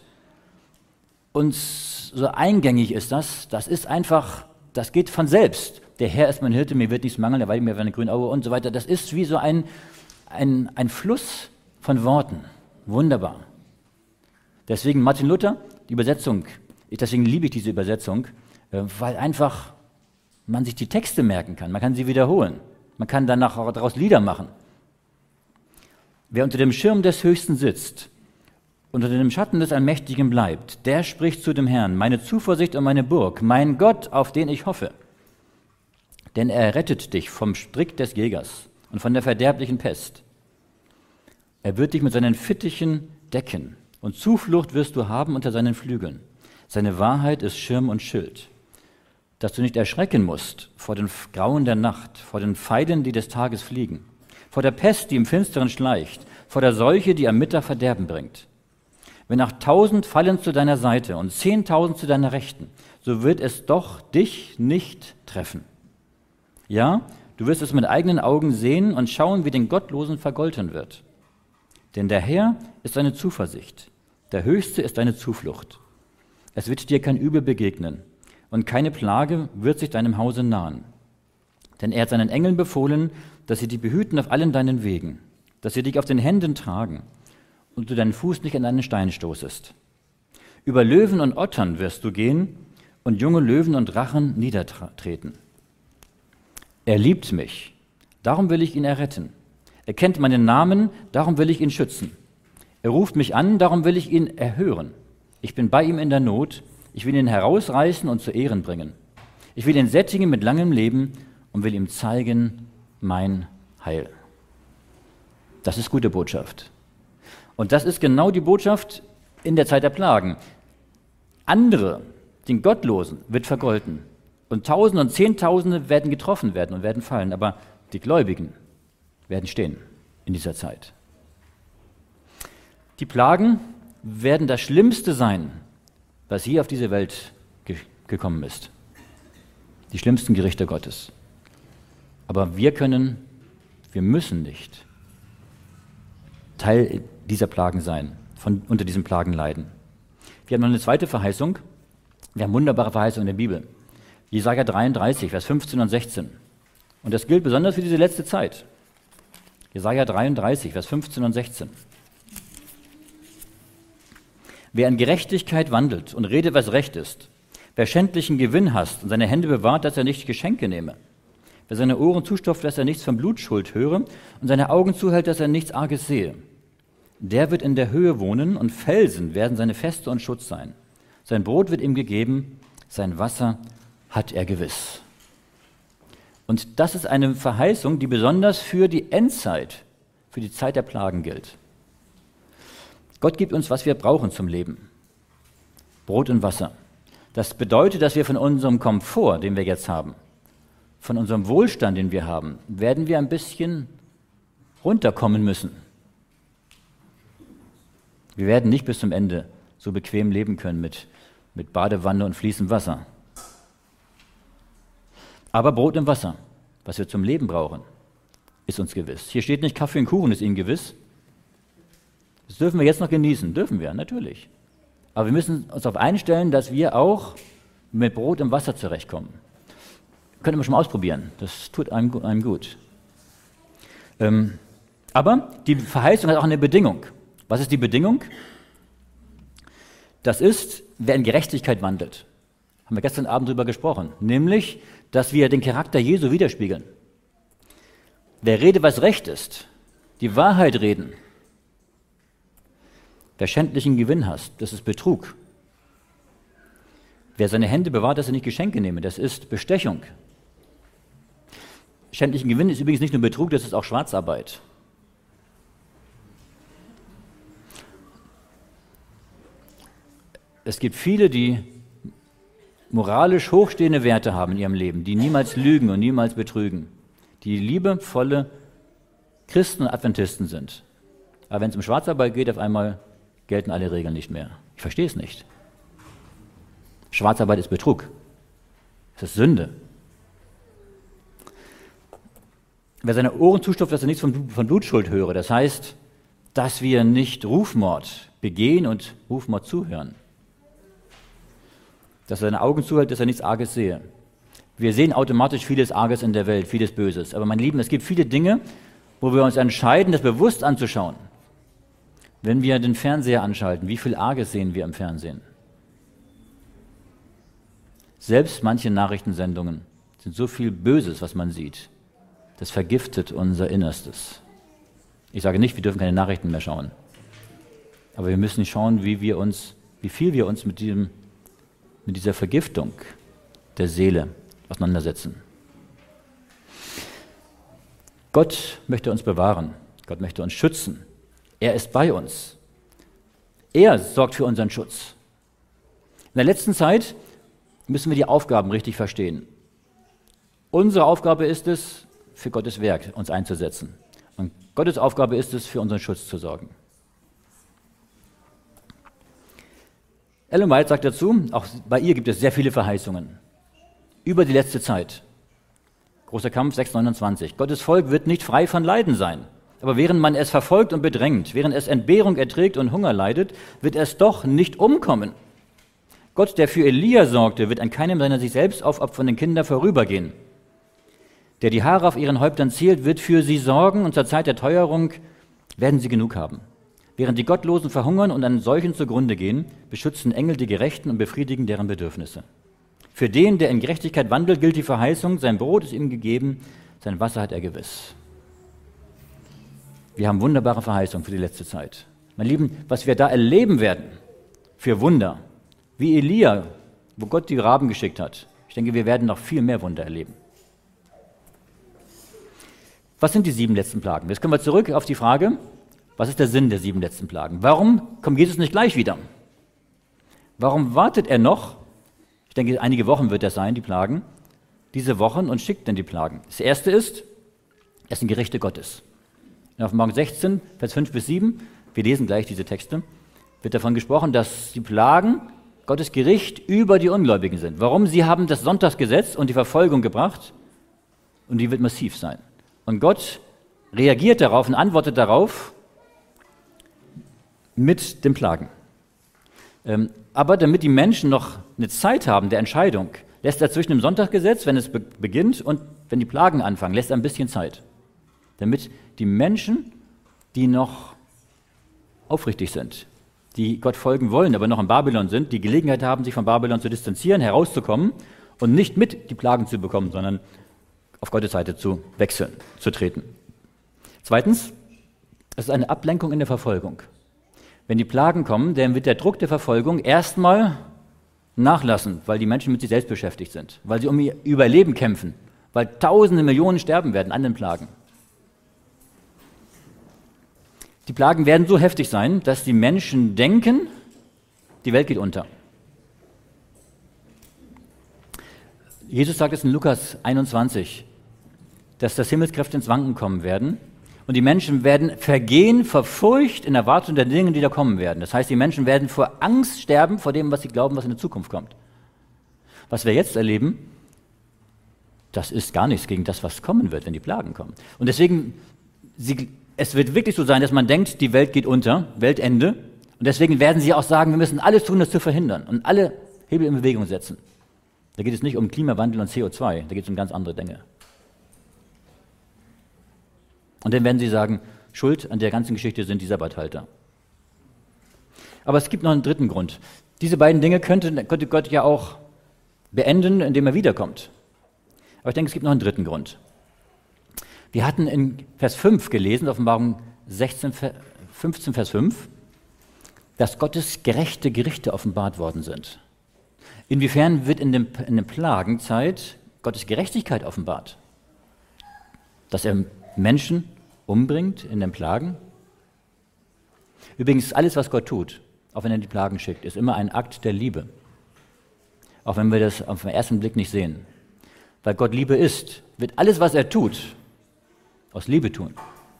Und so eingängig ist das, das ist einfach, das geht von selbst. Der Herr ist mein Hirte, mir wird nichts mangeln, er weidet mir eine grüne Aue und so weiter. Das ist wie so ein, ein, ein Fluss von Worten. Wunderbar. Deswegen Martin Luther, die Übersetzung, deswegen liebe ich diese Übersetzung, weil einfach man sich die Texte merken kann, man kann sie wiederholen, man kann danach auch daraus Lieder machen. Wer unter dem Schirm des Höchsten sitzt und unter dem Schatten des Allmächtigen bleibt, der spricht zu dem Herrn, meine Zuversicht und meine Burg, mein Gott, auf den ich hoffe. Denn er rettet dich vom Strick des Jägers und von der verderblichen Pest. Er wird dich mit seinen Fittichen decken und Zuflucht wirst du haben unter seinen Flügeln. Seine Wahrheit ist Schirm und Schild, dass du nicht erschrecken musst vor den Grauen der Nacht, vor den Pfeilen, die des Tages fliegen, vor der Pest, die im Finsteren schleicht, vor der Seuche, die am Mittag Verderben bringt. Wenn auch tausend fallen zu deiner Seite und zehntausend zu deiner Rechten, so wird es doch dich nicht treffen. Ja, du wirst es mit eigenen Augen sehen und schauen, wie den Gottlosen vergolten wird. Denn der Herr ist deine Zuversicht, der Höchste ist deine Zuflucht. Es wird dir kein Übel begegnen und keine Plage wird sich deinem Hause nahen. Denn er hat seinen Engeln befohlen, dass sie dich behüten auf allen deinen Wegen, dass sie dich auf den Händen tragen und du deinen Fuß nicht an einen Stein stoßest. Über Löwen und Ottern wirst du gehen und junge Löwen und Drachen niedertreten. Er liebt mich, darum will ich ihn erretten. Er kennt meinen Namen, darum will ich ihn schützen. Er ruft mich an, darum will ich ihn erhören. Ich bin bei ihm in der Not, ich will ihn herausreißen und zu Ehren bringen. Ich will ihn sättigen mit langem Leben und will ihm zeigen mein Heil. Das ist gute Botschaft. Und das ist genau die Botschaft in der Zeit der Plagen. Andere, den Gottlosen, wird vergolten. Und Tausende und Zehntausende werden getroffen werden und werden fallen. Aber die Gläubigen werden stehen in dieser Zeit. Die Plagen werden das Schlimmste sein, was hier auf diese Welt ge- gekommen ist. Die schlimmsten Gerichte Gottes. Aber wir können, wir müssen nicht Teil dieser Plagen sein, von, unter diesen Plagen leiden. Wir haben noch eine zweite Verheißung. Wir haben wunderbare Verheißungen in der Bibel. Jesaja dreiunddreißig, Vers fünfzehn und sechzehn. Und das gilt besonders für diese letzte Zeit. Jesaja dreiunddreißig, Vers fünfzehn und sechzehn. Wer in Gerechtigkeit wandelt und redet, was recht ist, wer schändlichen Gewinn hasst und seine Hände bewahrt, dass er nicht Geschenke nehme, Wer seine Ohren zustopft, dass er nichts von Blutschuld höre und seine Augen zuhält, dass er nichts Arges sehe. Der wird in der Höhe wohnen und Felsen werden seine Feste und Schutz sein. Sein Brot wird ihm gegeben, sein Wasser hat er gewiss. Und das ist eine Verheißung, die besonders für die Endzeit, für die Zeit der Plagen gilt. Gott gibt uns, was wir brauchen zum Leben. Brot und Wasser. Das bedeutet, dass wir von unserem Komfort, den wir jetzt haben, von unserem Wohlstand, den wir haben, werden wir ein bisschen runterkommen müssen. Wir werden nicht bis zum Ende so bequem leben können mit, mit Badewanne und fließendem Wasser. Aber Brot und Wasser, was wir zum Leben brauchen, ist uns gewiss. Hier steht nicht Kaffee und Kuchen ist Ihnen gewiss. Das dürfen wir jetzt noch genießen, dürfen wir, natürlich. Aber wir müssen uns darauf einstellen, dass wir auch mit Brot und Wasser zurechtkommen. Können wir schon mal ausprobieren, das tut einem, einem gut. Ähm, aber die Verheißung hat auch eine Bedingung. Was ist die Bedingung? Das ist, wer in Gerechtigkeit wandelt. Haben wir gestern Abend darüber gesprochen. Nämlich, dass wir den Charakter Jesu widerspiegeln. Wer redet, was recht ist, die Wahrheit reden. Wer schändlichen Gewinn hasst, das ist Betrug. Wer seine Hände bewahrt, dass er nicht Geschenke nehme, das ist Bestechung. Schändlichen Gewinn ist übrigens nicht nur Betrug, das ist auch Schwarzarbeit. Es gibt viele, die moralisch hochstehende Werte haben in ihrem Leben, die niemals lügen und niemals betrügen, die liebevolle Christen und Adventisten sind. Aber wenn es um Schwarzarbeit geht, auf einmal gelten alle Regeln nicht mehr. Ich verstehe es nicht. Schwarzarbeit ist Betrug. Es ist Sünde. Wer seine Ohren zustopft, dass er nichts von, von Blutschuld höre, das heißt, dass wir nicht Rufmord begehen und Rufmord zuhören. Dass er seine Augen zuhält, dass er nichts Arges sehe. Wir sehen automatisch vieles Arges in der Welt, vieles Böses. Aber meine Lieben, es gibt viele Dinge, wo wir uns entscheiden, das bewusst anzuschauen. Wenn wir den Fernseher anschalten, wie viel Arges sehen wir im Fernsehen? Selbst manche Nachrichtensendungen sind so viel Böses, was man sieht. Das vergiftet unser Innerstes. Ich sage nicht, wir dürfen keine Nachrichten mehr schauen. Aber wir müssen schauen, wie wir uns, wie viel wir uns mit diesem mit dieser Vergiftung der Seele auseinandersetzen. Gott möchte uns bewahren. Gott möchte uns schützen. Er ist bei uns. Er sorgt für unseren Schutz. In der letzten Zeit müssen wir die Aufgaben richtig verstehen. Unsere Aufgabe ist es, für Gottes Werk uns einzusetzen. Und Gottes Aufgabe ist es, für unseren Schutz zu sorgen. Ellen White sagt dazu, auch bei ihr gibt es sehr viele Verheißungen über die letzte Zeit. Großer Kampf sechs neunundzwanzig. Gottes Volk wird nicht frei von Leiden sein. Aber während man es verfolgt und bedrängt, während es Entbehrung erträgt und Hunger leidet, wird es doch nicht umkommen. Gott, der für Elia sorgte, wird an keinem seiner sich selbst aufopfernden Kinder vorübergehen. Der die Haare auf ihren Häuptern zählt, wird für sie sorgen und zur Zeit der Teuerung werden sie genug haben. Während die Gottlosen verhungern und an Seuchen zugrunde gehen, beschützen Engel die Gerechten und befriedigen deren Bedürfnisse. Für den, der in Gerechtigkeit wandelt, gilt die Verheißung, sein Brot ist ihm gegeben, sein Wasser hat er gewiss. Wir haben wunderbare Verheißungen für die letzte Zeit. Meine Lieben, was wir da erleben werden, für Wunder, wie Elia, wo Gott die Raben geschickt hat, ich denke, wir werden noch viel mehr Wunder erleben. Was sind die sieben letzten Plagen? Jetzt kommen wir zurück auf die Frage, was ist der Sinn der sieben letzten Plagen? Warum kommt Jesus nicht gleich wieder? Warum wartet er noch? Ich denke, einige Wochen wird das sein, die Plagen. Diese Wochen und schickt dann die Plagen. Das erste ist, es sind Gerichte Gottes. In Offenbarung sechzehn, Vers fünf bis sieben, wir lesen gleich diese Texte, wird davon gesprochen, dass die Plagen Gottes Gericht über die Ungläubigen sind. Warum? Sie haben das Sonntagsgesetz und die Verfolgung gebracht und die wird massiv sein. Und Gott reagiert darauf und antwortet darauf mit den Plagen. Ähm, aber damit die Menschen noch eine Zeit haben der Entscheidung, lässt er zwischen dem Sonntagsgesetz, wenn es be- beginnt, und wenn die Plagen anfangen, lässt er ein bisschen Zeit. Damit die Menschen, die noch aufrichtig sind, die Gott folgen wollen, aber noch in Babylon sind, die Gelegenheit haben, sich von Babylon zu distanzieren, herauszukommen und nicht mit die Plagen zu bekommen, sondern auf Gottes Seite zu wechseln, zu treten. Zweitens, es ist eine Ablenkung in der Verfolgung. Wenn die Plagen kommen, dann wird der Druck der Verfolgung erstmal nachlassen, weil die Menschen mit sich selbst beschäftigt sind, weil sie um ihr Überleben kämpfen, weil Tausende, Millionen sterben werden an den Plagen. Die Plagen werden so heftig sein, dass die Menschen denken, die Welt geht unter. Jesus sagt es in Lukas einundzwanzig, dass das Himmelskräfte ins Wanken kommen werden und die Menschen werden vergehen vor Furcht in Erwartung der Dinge, die da kommen werden. Das heißt, die Menschen werden vor Angst sterben vor dem, was sie glauben, was in der Zukunft kommt. Was wir jetzt erleben, das ist gar nichts gegen das, was kommen wird, wenn die Plagen kommen. Und deswegen, sie, es wird wirklich so sein, dass man denkt, die Welt geht unter, Weltende. Und deswegen werden sie auch sagen, wir müssen alles tun, das zu verhindern und alle Hebel in Bewegung setzen. Da geht es nicht um Klimawandel und C O zwei, da geht es um ganz andere Dinge. Und dann werden sie sagen, Schuld an der ganzen Geschichte sind die Sabbathalter. Aber es gibt noch einen dritten Grund. Diese beiden Dinge könnte, könnte Gott ja auch beenden, indem er wiederkommt. Aber ich denke, es gibt noch einen dritten Grund. Wir hatten in Vers fünf gelesen, Offenbarung sechzehn, fünfzehn, Vers fünf, dass Gottes gerechte Gerichte offenbart worden sind. Inwiefern wird in, dem, in der Plagenzeit Gottes Gerechtigkeit offenbart? Dass er Menschen umbringt in den Plagen? Übrigens, alles, was Gott tut, auch wenn er die Plagen schickt, ist immer ein Akt der Liebe. Auch wenn wir das auf den ersten Blick nicht sehen. Weil Gott Liebe ist, wird alles, was er tut, aus Liebe tun.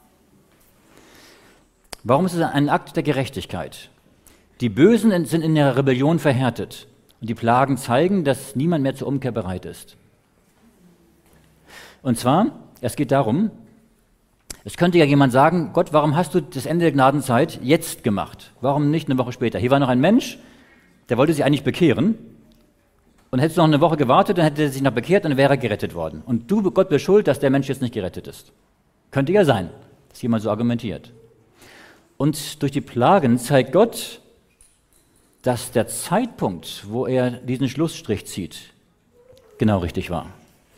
Warum ist es ein Akt der Gerechtigkeit? Die Bösen sind in der Rebellion verhärtet. Und die Plagen zeigen, dass niemand mehr zur Umkehr bereit ist. Und zwar, es geht darum, es könnte ja jemand sagen, Gott, warum hast du das Ende der Gnadenzeit jetzt gemacht? Warum nicht eine Woche später? Hier war noch ein Mensch, der wollte sich eigentlich bekehren. Und hättest du noch eine Woche gewartet, dann hätte er sich noch bekehrt und dann wäre er gerettet worden. Und du, Gott, bist schuld, dass der Mensch jetzt nicht gerettet ist. Könnte ja sein, dass jemand so argumentiert. Und durch die Plagen zeigt Gott, dass der Zeitpunkt, wo er diesen Schlussstrich zieht, genau richtig war.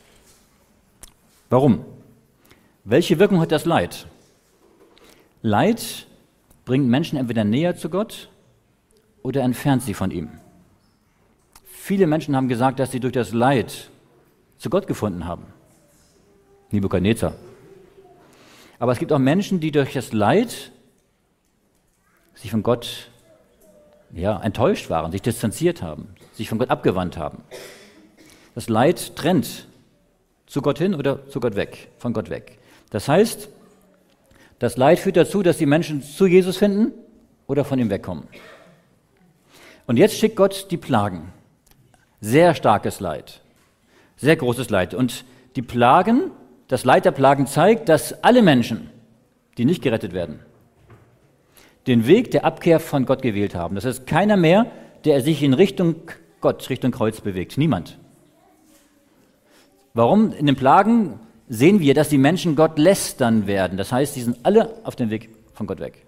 Warum? Welche Wirkung hat das Leid? Leid bringt Menschen entweder näher zu Gott oder entfernt sie von ihm. Viele Menschen haben gesagt, dass sie durch das Leid zu Gott gefunden haben. Nebukadnezar. Aber es gibt auch Menschen, die durch das Leid sich von Gott ja, enttäuscht waren, sich distanziert haben, sich von Gott abgewandt haben. Das Leid trennt zu Gott hin oder zu Gott weg, von Gott weg. Das heißt, das Leid führt dazu, dass die Menschen zu Jesus finden oder von ihm wegkommen. Und jetzt schickt Gott die Plagen. Sehr starkes Leid, sehr großes Leid. Und die Plagen, das Leid der Plagen zeigt, dass alle Menschen, die nicht gerettet werden, den Weg der Abkehr von Gott gewählt haben. Das ist keiner mehr, der sich in Richtung Gott, Richtung Kreuz bewegt. Niemand. Warum? In den Plagen sehen wir, dass die Menschen Gott lästern werden. Das heißt, sie sind alle auf dem Weg von Gott weg.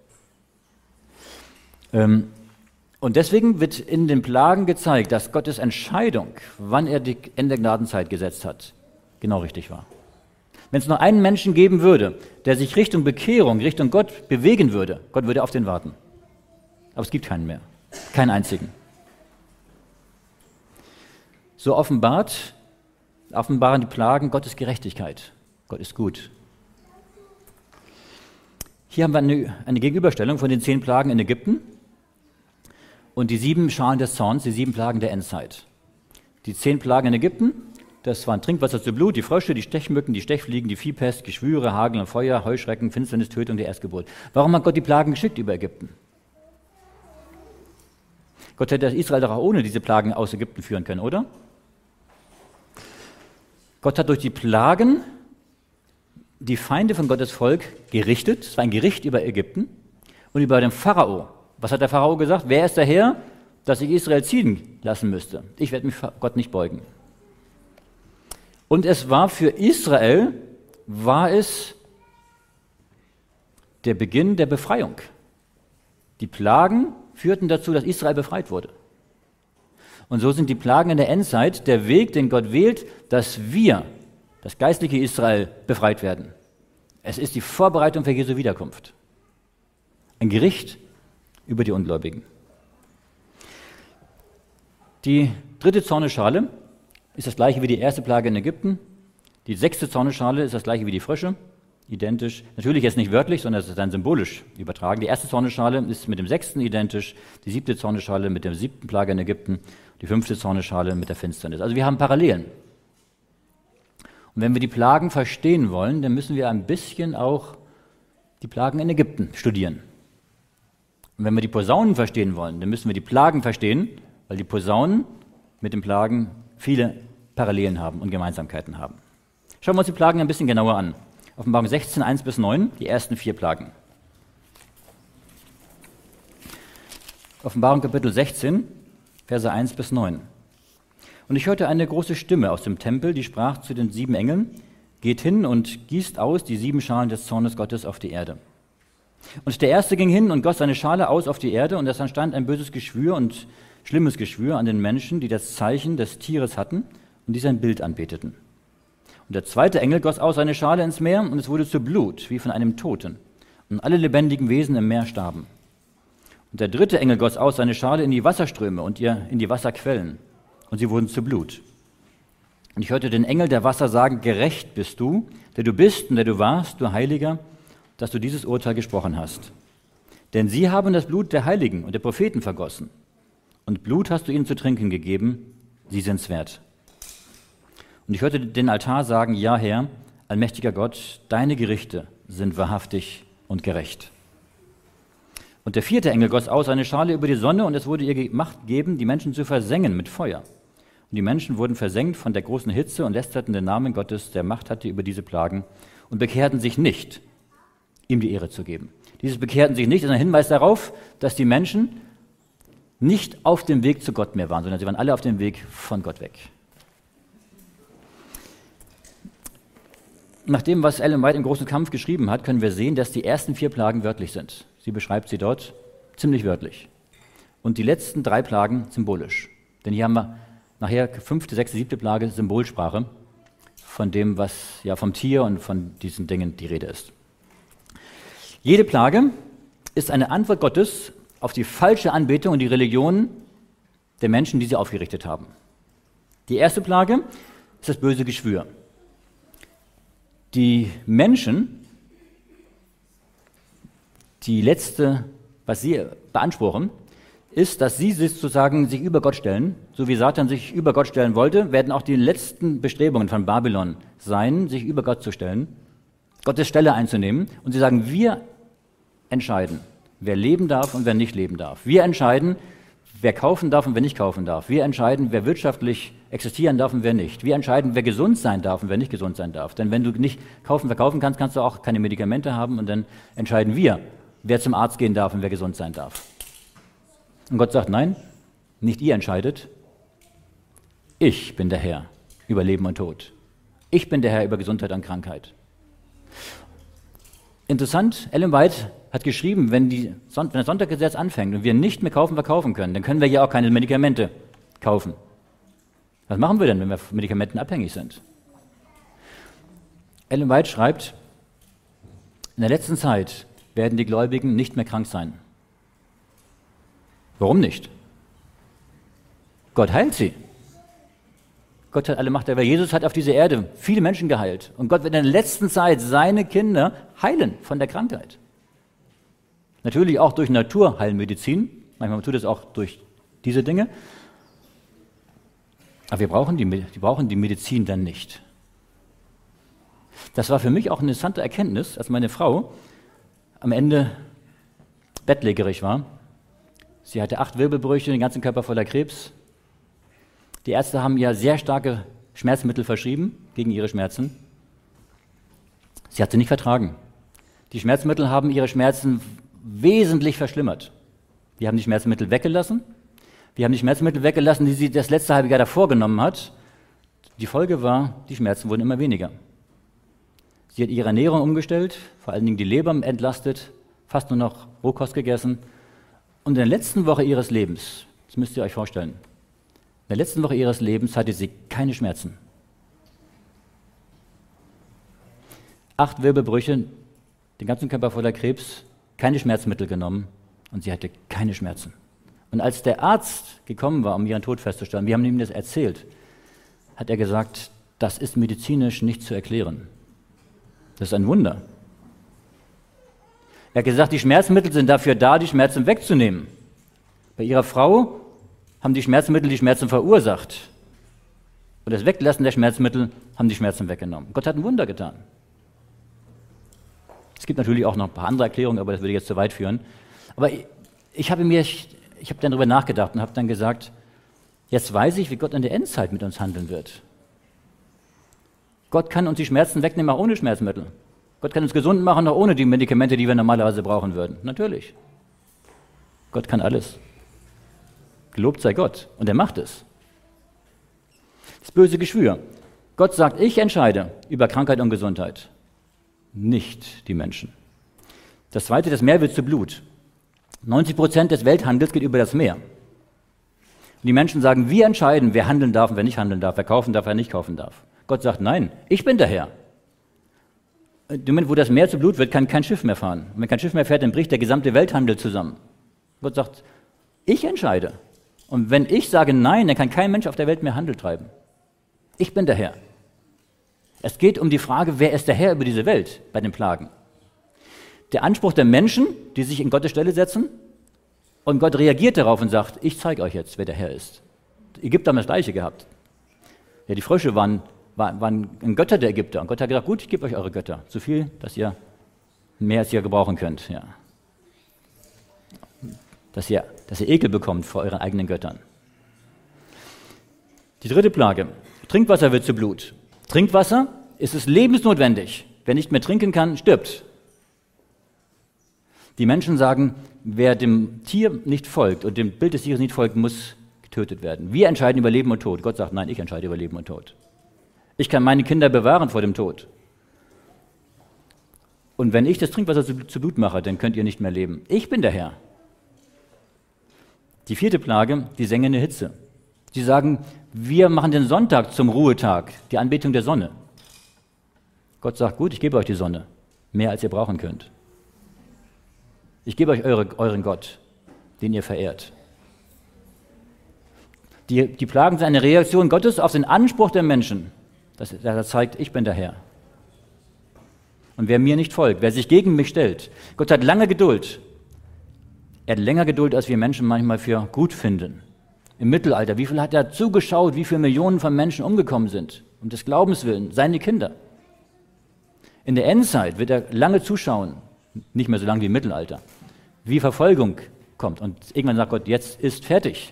Ähm, und deswegen wird in den Plagen gezeigt, dass Gottes Entscheidung, wann er die Ende der Gnadenzeit gesetzt hat, genau richtig war. Wenn es noch einen Menschen geben würde, der sich Richtung Bekehrung, Richtung Gott bewegen würde, Gott würde auf den warten. Aber es gibt keinen mehr, keinen einzigen. So offenbart, offenbaren die Plagen Gottes Gerechtigkeit. Gott ist gut. Hier haben wir eine, eine Gegenüberstellung von den zehn Plagen in Ägypten und die sieben Schalen des Zorns, die sieben Plagen der Endzeit. Die zehn Plagen in Ägypten, das waren Trinkwasser zu Blut, die Frösche, die Stechmücken, die Stechfliegen, die Viehpest, Geschwüre, Hagel und Feuer, Heuschrecken, Finsternis, Tötung der Erstgeburt. Warum hat Gott die Plagen geschickt über Ägypten? Gott hätte Israel doch auch ohne diese Plagen aus Ägypten führen können, oder? Gott hat durch die Plagen die Feinde von Gottes Volk gerichtet. Es war ein Gericht über Ägypten und über den Pharao. Was hat der Pharao gesagt? Wer ist der Herr, dass ich Israel ziehen lassen müsste? Ich werde mich vor Gott nicht beugen. Und es war für Israel, war es der Beginn der Befreiung. Die Plagen führten dazu, dass Israel befreit wurde. Und so sind die Plagen in der Endzeit der Weg, den Gott wählt, dass wir, das geistliche Israel befreit werden. Es ist die Vorbereitung für Jesu Wiederkunft. Ein Gericht über die Ungläubigen. Die dritte Zornesschale ist das gleiche wie die erste Plage in Ägypten. Die sechste Zornesschale ist das gleiche wie die Frösche, identisch. Natürlich jetzt nicht wörtlich, sondern es ist dann symbolisch übertragen. Die erste Zornesschale ist mit dem sechsten identisch, die siebte Zornesschale mit der siebten Plage in Ägypten, die fünfte Zornesschale mit der Finsternis. Also wir haben Parallelen. Und wenn wir die Plagen verstehen wollen, dann müssen wir ein bisschen auch die Plagen in Ägypten studieren. Und wenn wir die Posaunen verstehen wollen, dann müssen wir die Plagen verstehen, weil die Posaunen mit den Plagen viele Parallelen haben und Gemeinsamkeiten haben. Schauen wir uns die Plagen ein bisschen genauer an. Offenbarung sechzehn, eins bis neun, die ersten vier Plagen. Offenbarung Kapitel sechzehn, Verse eins bis neun. Und ich hörte eine große Stimme aus dem Tempel, die sprach zu den sieben Engeln: Geht hin und gießt aus die sieben Schalen des Zornes Gottes auf die Erde. Und der erste ging hin und goss seine Schale aus auf die Erde, und es entstand ein böses Geschwür und schlimmes Geschwür an den Menschen, die das Zeichen des Tieres hatten und die sein Bild anbeteten. Und der zweite Engel goss aus seine Schale ins Meer, und es wurde zu Blut, wie von einem Toten. Und alle lebendigen Wesen im Meer starben. Und der dritte Engel goss aus seine Schale in die Wasserströme und ihr in die Wasserquellen. Und sie wurden zu Blut. Und ich hörte den Engel der Wasser sagen: Gerecht bist du, der du bist und der du warst, du Heiliger, dass du dieses Urteil gesprochen hast. Denn sie haben das Blut der Heiligen und der Propheten vergossen. Und Blut hast du ihnen zu trinken gegeben, sie sind's wert. Und ich hörte den Altar sagen: Ja, Herr, allmächtiger Gott, deine Gerichte sind wahrhaftig und gerecht. Und der vierte Engel goss aus eine Schale über die Sonne, und es wurde ihr Macht geben, die Menschen zu versengen mit Feuer. Und die Menschen wurden versengt von der großen Hitze und lästerten den Namen Gottes, der Macht hatte über diese Plagen, und bekehrten sich nicht, ihm die Ehre zu geben. Dieses bekehrten sich nicht ist ein Hinweis darauf, dass die Menschen nicht auf dem Weg zu Gott mehr waren, sondern sie waren alle auf dem Weg von Gott weg. Nach dem, was Ellen White im großen Kampf geschrieben hat, können wir sehen, dass die ersten vier Plagen wörtlich sind. Sie beschreibt sie dort ziemlich wörtlich. Und die letzten drei Plagen symbolisch. Denn hier haben wir nachher fünfte, sechste, siebte Plage Symbolsprache von dem, was ja vom Tier und von diesen Dingen die Rede ist. Jede Plage ist eine Antwort Gottes auf die falsche Anbetung und die Religion der Menschen, die sie aufgerichtet haben. Die erste Plage ist das böse Geschwür. Die Menschen, die letzte, was sie beanspruchen, ist, dass sie sozusagen sich über Gott stellen, so wie Satan sich über Gott stellen wollte, werden auch die letzten Bestrebungen von Babylon sein, sich über Gott zu stellen, Gottes Stelle einzunehmen. Und sie sagen: Wir entscheiden, wer leben darf und wer nicht leben darf. Wir entscheiden, wer kaufen darf und wer nicht kaufen darf. Wir entscheiden, wer wirtschaftlich existieren darf und wer nicht. Wir entscheiden, wer gesund sein darf und wer nicht gesund sein darf. Denn wenn du nicht kaufen, verkaufen kannst, kannst du auch keine Medikamente haben, und dann entscheiden wir, wer zum Arzt gehen darf und wer gesund sein darf. Und Gott sagt: Nein, nicht ihr entscheidet. Ich bin der Herr über Leben und Tod. Ich bin der Herr über Gesundheit und Krankheit. Interessant, Ellen White hat geschrieben, wenn, die, wenn das Sonntaggesetz anfängt und wir nicht mehr kaufen, verkaufen können, dann können wir ja auch keine Medikamente kaufen. Was machen wir denn, wenn wir von Medikamenten abhängig sind? Ellen White schreibt: In der letzten Zeit werden die Gläubigen nicht mehr krank sein. Warum nicht? Gott heilt sie. Gott hat alle Macht der Welt. Jesus hat auf dieser Erde viele Menschen geheilt. Und Gott wird in der letzten Zeit seine Kinder heilen von der Krankheit. Natürlich auch durch Naturheilmedizin. Manchmal tut es auch durch diese Dinge. Aber wir brauchen die, wir brauchen die Medizin dann nicht. Das war für mich auch eine interessante Erkenntnis, als meine Frau am Ende bettlägerig war. Sie hatte acht Wirbelbrüche, den ganzen Körper voller Krebs. Die Ärzte haben ihr sehr starke Schmerzmittel verschrieben gegen ihre Schmerzen. Sie hat sie nicht vertragen. Die Schmerzmittel haben ihre Schmerzen wesentlich verschlimmert. Wir haben die Schmerzmittel weggelassen. Wir haben die Schmerzmittel weggelassen, die sie das letzte halbe Jahr davor genommen hat. Die Folge war, die Schmerzen wurden immer weniger. Sie hat ihre Ernährung umgestellt, vor allen Dingen die Leber entlastet, fast nur noch Rohkost gegessen. Und in der letzten Woche ihres Lebens, das müsst ihr euch vorstellen, in der letzten Woche ihres Lebens hatte sie keine Schmerzen. acht Wirbelbrüche, den ganzen Körper voller Krebs, keine Schmerzmittel genommen und sie hatte keine Schmerzen. Und als der Arzt gekommen war, um ihren Tod festzustellen, wir haben ihm das erzählt, hat er gesagt, das ist medizinisch nicht zu erklären. Das ist ein Wunder. Er hat gesagt, die Schmerzmittel sind dafür da, die Schmerzen wegzunehmen. Bei ihrer Frau haben die Schmerzmittel die Schmerzen verursacht. Und das Weglassen der Schmerzmittel haben die Schmerzen weggenommen. Gott hat ein Wunder getan. Es gibt natürlich auch noch ein paar andere Erklärungen, aber das würde jetzt zu weit führen. Aber ich, ich habe mir, ich, ich habe dann darüber nachgedacht und habe dann gesagt, jetzt weiß ich, wie Gott in der Endzeit mit uns handeln wird. Gott kann uns die Schmerzen wegnehmen, auch ohne Schmerzmittel. Gott kann uns gesund machen, auch ohne die Medikamente, die wir normalerweise brauchen würden. Natürlich. Gott kann alles. Gelobt sei Gott. Und er macht es. Das böse Geschwür. Gott sagt, ich entscheide über Krankheit und Gesundheit. Nicht die Menschen. Das zweite, das Meer wird zu Blut. neunzig Prozent des Welthandels geht über das Meer. Und die Menschen sagen, wir entscheiden, wer handeln darf und wer nicht handeln darf, wer kaufen darf, wer nicht kaufen darf. Gott sagt, nein, ich bin der Herr. Im Moment, wo das Meer zu Blut wird, kann kein Schiff mehr fahren. Und wenn kein Schiff mehr fährt, dann bricht der gesamte Welthandel zusammen. Gott sagt, ich entscheide. Und wenn ich sage nein, dann kann kein Mensch auf der Welt mehr Handel treiben. Ich bin der Herr. Es geht um die Frage, wer ist der Herr über diese Welt bei den Plagen? Der Anspruch der Menschen, die sich in Gottes Stelle setzen, und Gott reagiert darauf und sagt, ich zeige euch jetzt, wer der Herr ist. Die Ägypter haben das Gleiche gehabt. Ja, die Frösche waren, waren, waren Götter der Ägypter. Und Gott hat gesagt, gut, ich gebe euch eure Götter. So viel, dass ihr mehr als ihr gebrauchen könnt. Ja. Dass ihr, dass ihr Ekel bekommt vor euren eigenen Göttern. Die dritte Plage. Trinkwasser wird zu Blut. Trinkwasser ist es lebensnotwendig. Wer nicht mehr trinken kann, stirbt. Die Menschen sagen, wer dem Tier nicht folgt und dem Bild des Tieres nicht folgt, muss getötet werden. Wir entscheiden über Leben und Tod. Gott sagt, nein, ich entscheide über Leben und Tod. Ich kann meine Kinder bewahren vor dem Tod. Und wenn ich das Trinkwasser zu, zu Blut mache, dann könnt ihr nicht mehr leben. Ich bin der Herr. Die vierte Plage, die sengende Hitze. Sie sagen, wir machen den Sonntag zum Ruhetag, die Anbetung der Sonne. Gott sagt, gut, ich gebe euch die Sonne, mehr als ihr brauchen könnt. Ich gebe euch eure, euren Gott, den ihr verehrt. Die, die Plagen sind eine Reaktion Gottes auf den Anspruch der Menschen, dass er zeigt, ich bin der Herr. Und wer mir nicht folgt, wer sich gegen mich stellt, Gott hat lange Geduld. Er hat länger Geduld, als wir Menschen manchmal für gut finden. Im Mittelalter, wie viel hat er zugeschaut, wie viele Millionen von Menschen umgekommen sind, um des Glaubens willen, seine Kinder. In der Endzeit wird er lange zuschauen, nicht mehr so lange wie im Mittelalter, wie Verfolgung kommt. Und irgendwann sagt Gott, jetzt ist fertig.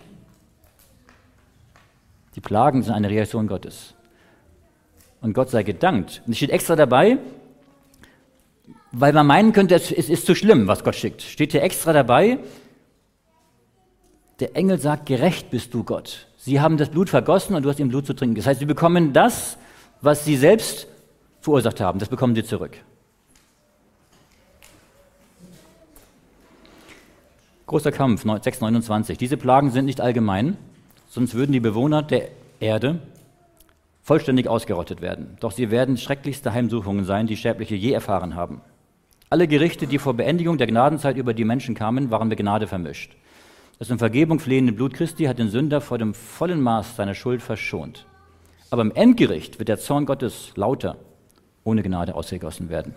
Die Plagen sind eine Reaktion Gottes. Und Gott sei gedankt. Und es steht extra dabei, weil man meinen könnte, es ist zu schlimm, was Gott schickt. Steht hier extra dabei, der Engel sagt, gerecht bist du, Gott. Sie haben das Blut vergossen und du hast ihm Blut zu trinken. Das heißt, sie bekommen das, was sie selbst verursacht haben. Das bekommen sie zurück. Großer Kampf, sechs neunundzwanzig. Diese Plagen sind nicht allgemein, sonst würden die Bewohner der Erde vollständig ausgerottet werden. Doch sie werden schrecklichste Heimsuchungen sein, die Sterbliche je erfahren haben. Alle Gerichte, die vor Beendigung der Gnadenzeit über die Menschen kamen, waren mit Gnade vermischt. Das um Vergebung flehende Blut Christi hat den Sünder vor dem vollen Maß seiner Schuld verschont. Aber im Endgericht wird der Zorn Gottes lauter, ohne Gnade ausgegossen werden.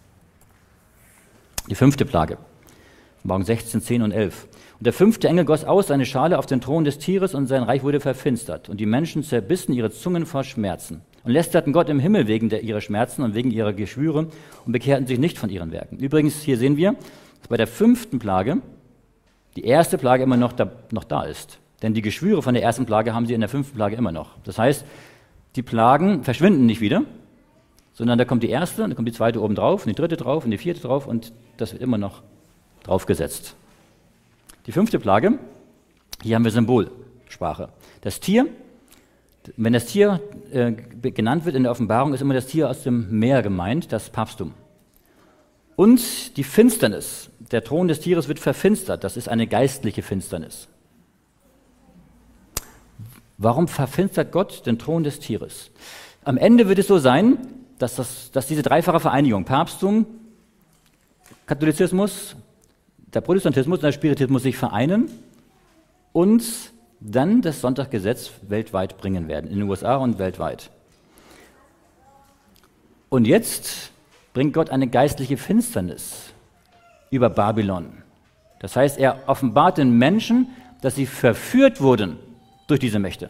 Die fünfte Plage, Morgen sechzehn, zehn und elf. Und der fünfte Engel goss aus seine Schale auf den Thron des Tieres und sein Reich wurde verfinstert. Und die Menschen zerbissen ihre Zungen vor Schmerzen und lästerten Gott im Himmel wegen der, ihrer Schmerzen und wegen ihrer Geschwüre und bekehrten sich nicht von ihren Werken. Übrigens, hier sehen wir, dass bei der fünften Plage die erste Plage immer noch da, noch da ist. Denn die Geschwüre von der ersten Plage haben sie in der fünften Plage immer noch. Das heißt, die Plagen verschwinden nicht wieder, sondern da kommt die erste, und dann kommt die zweite oben drauf, und die dritte drauf, und die vierte drauf, und das wird immer noch draufgesetzt. Die fünfte Plage, hier haben wir Symbolsprache. Das Tier, wenn das Tier äh, genannt wird in der Offenbarung, ist immer das Tier aus dem Meer gemeint, das Papsttum. Und die Finsternis, der Thron des Tieres wird verfinstert, das ist eine geistliche Finsternis. Warum verfinstert Gott den Thron des Tieres? Am Ende wird es so sein, dass, das, dass diese dreifache Vereinigung, Papsttum, Katholizismus, der Protestantismus und der Spiritismus sich vereinen und dann das Sonntagsgesetz weltweit bringen werden, in den U S A und weltweit. Und jetzt bringt Gott eine geistliche Finsternis über Babylon. Das heißt, er offenbart den Menschen, dass sie verführt wurden durch diese Mächte.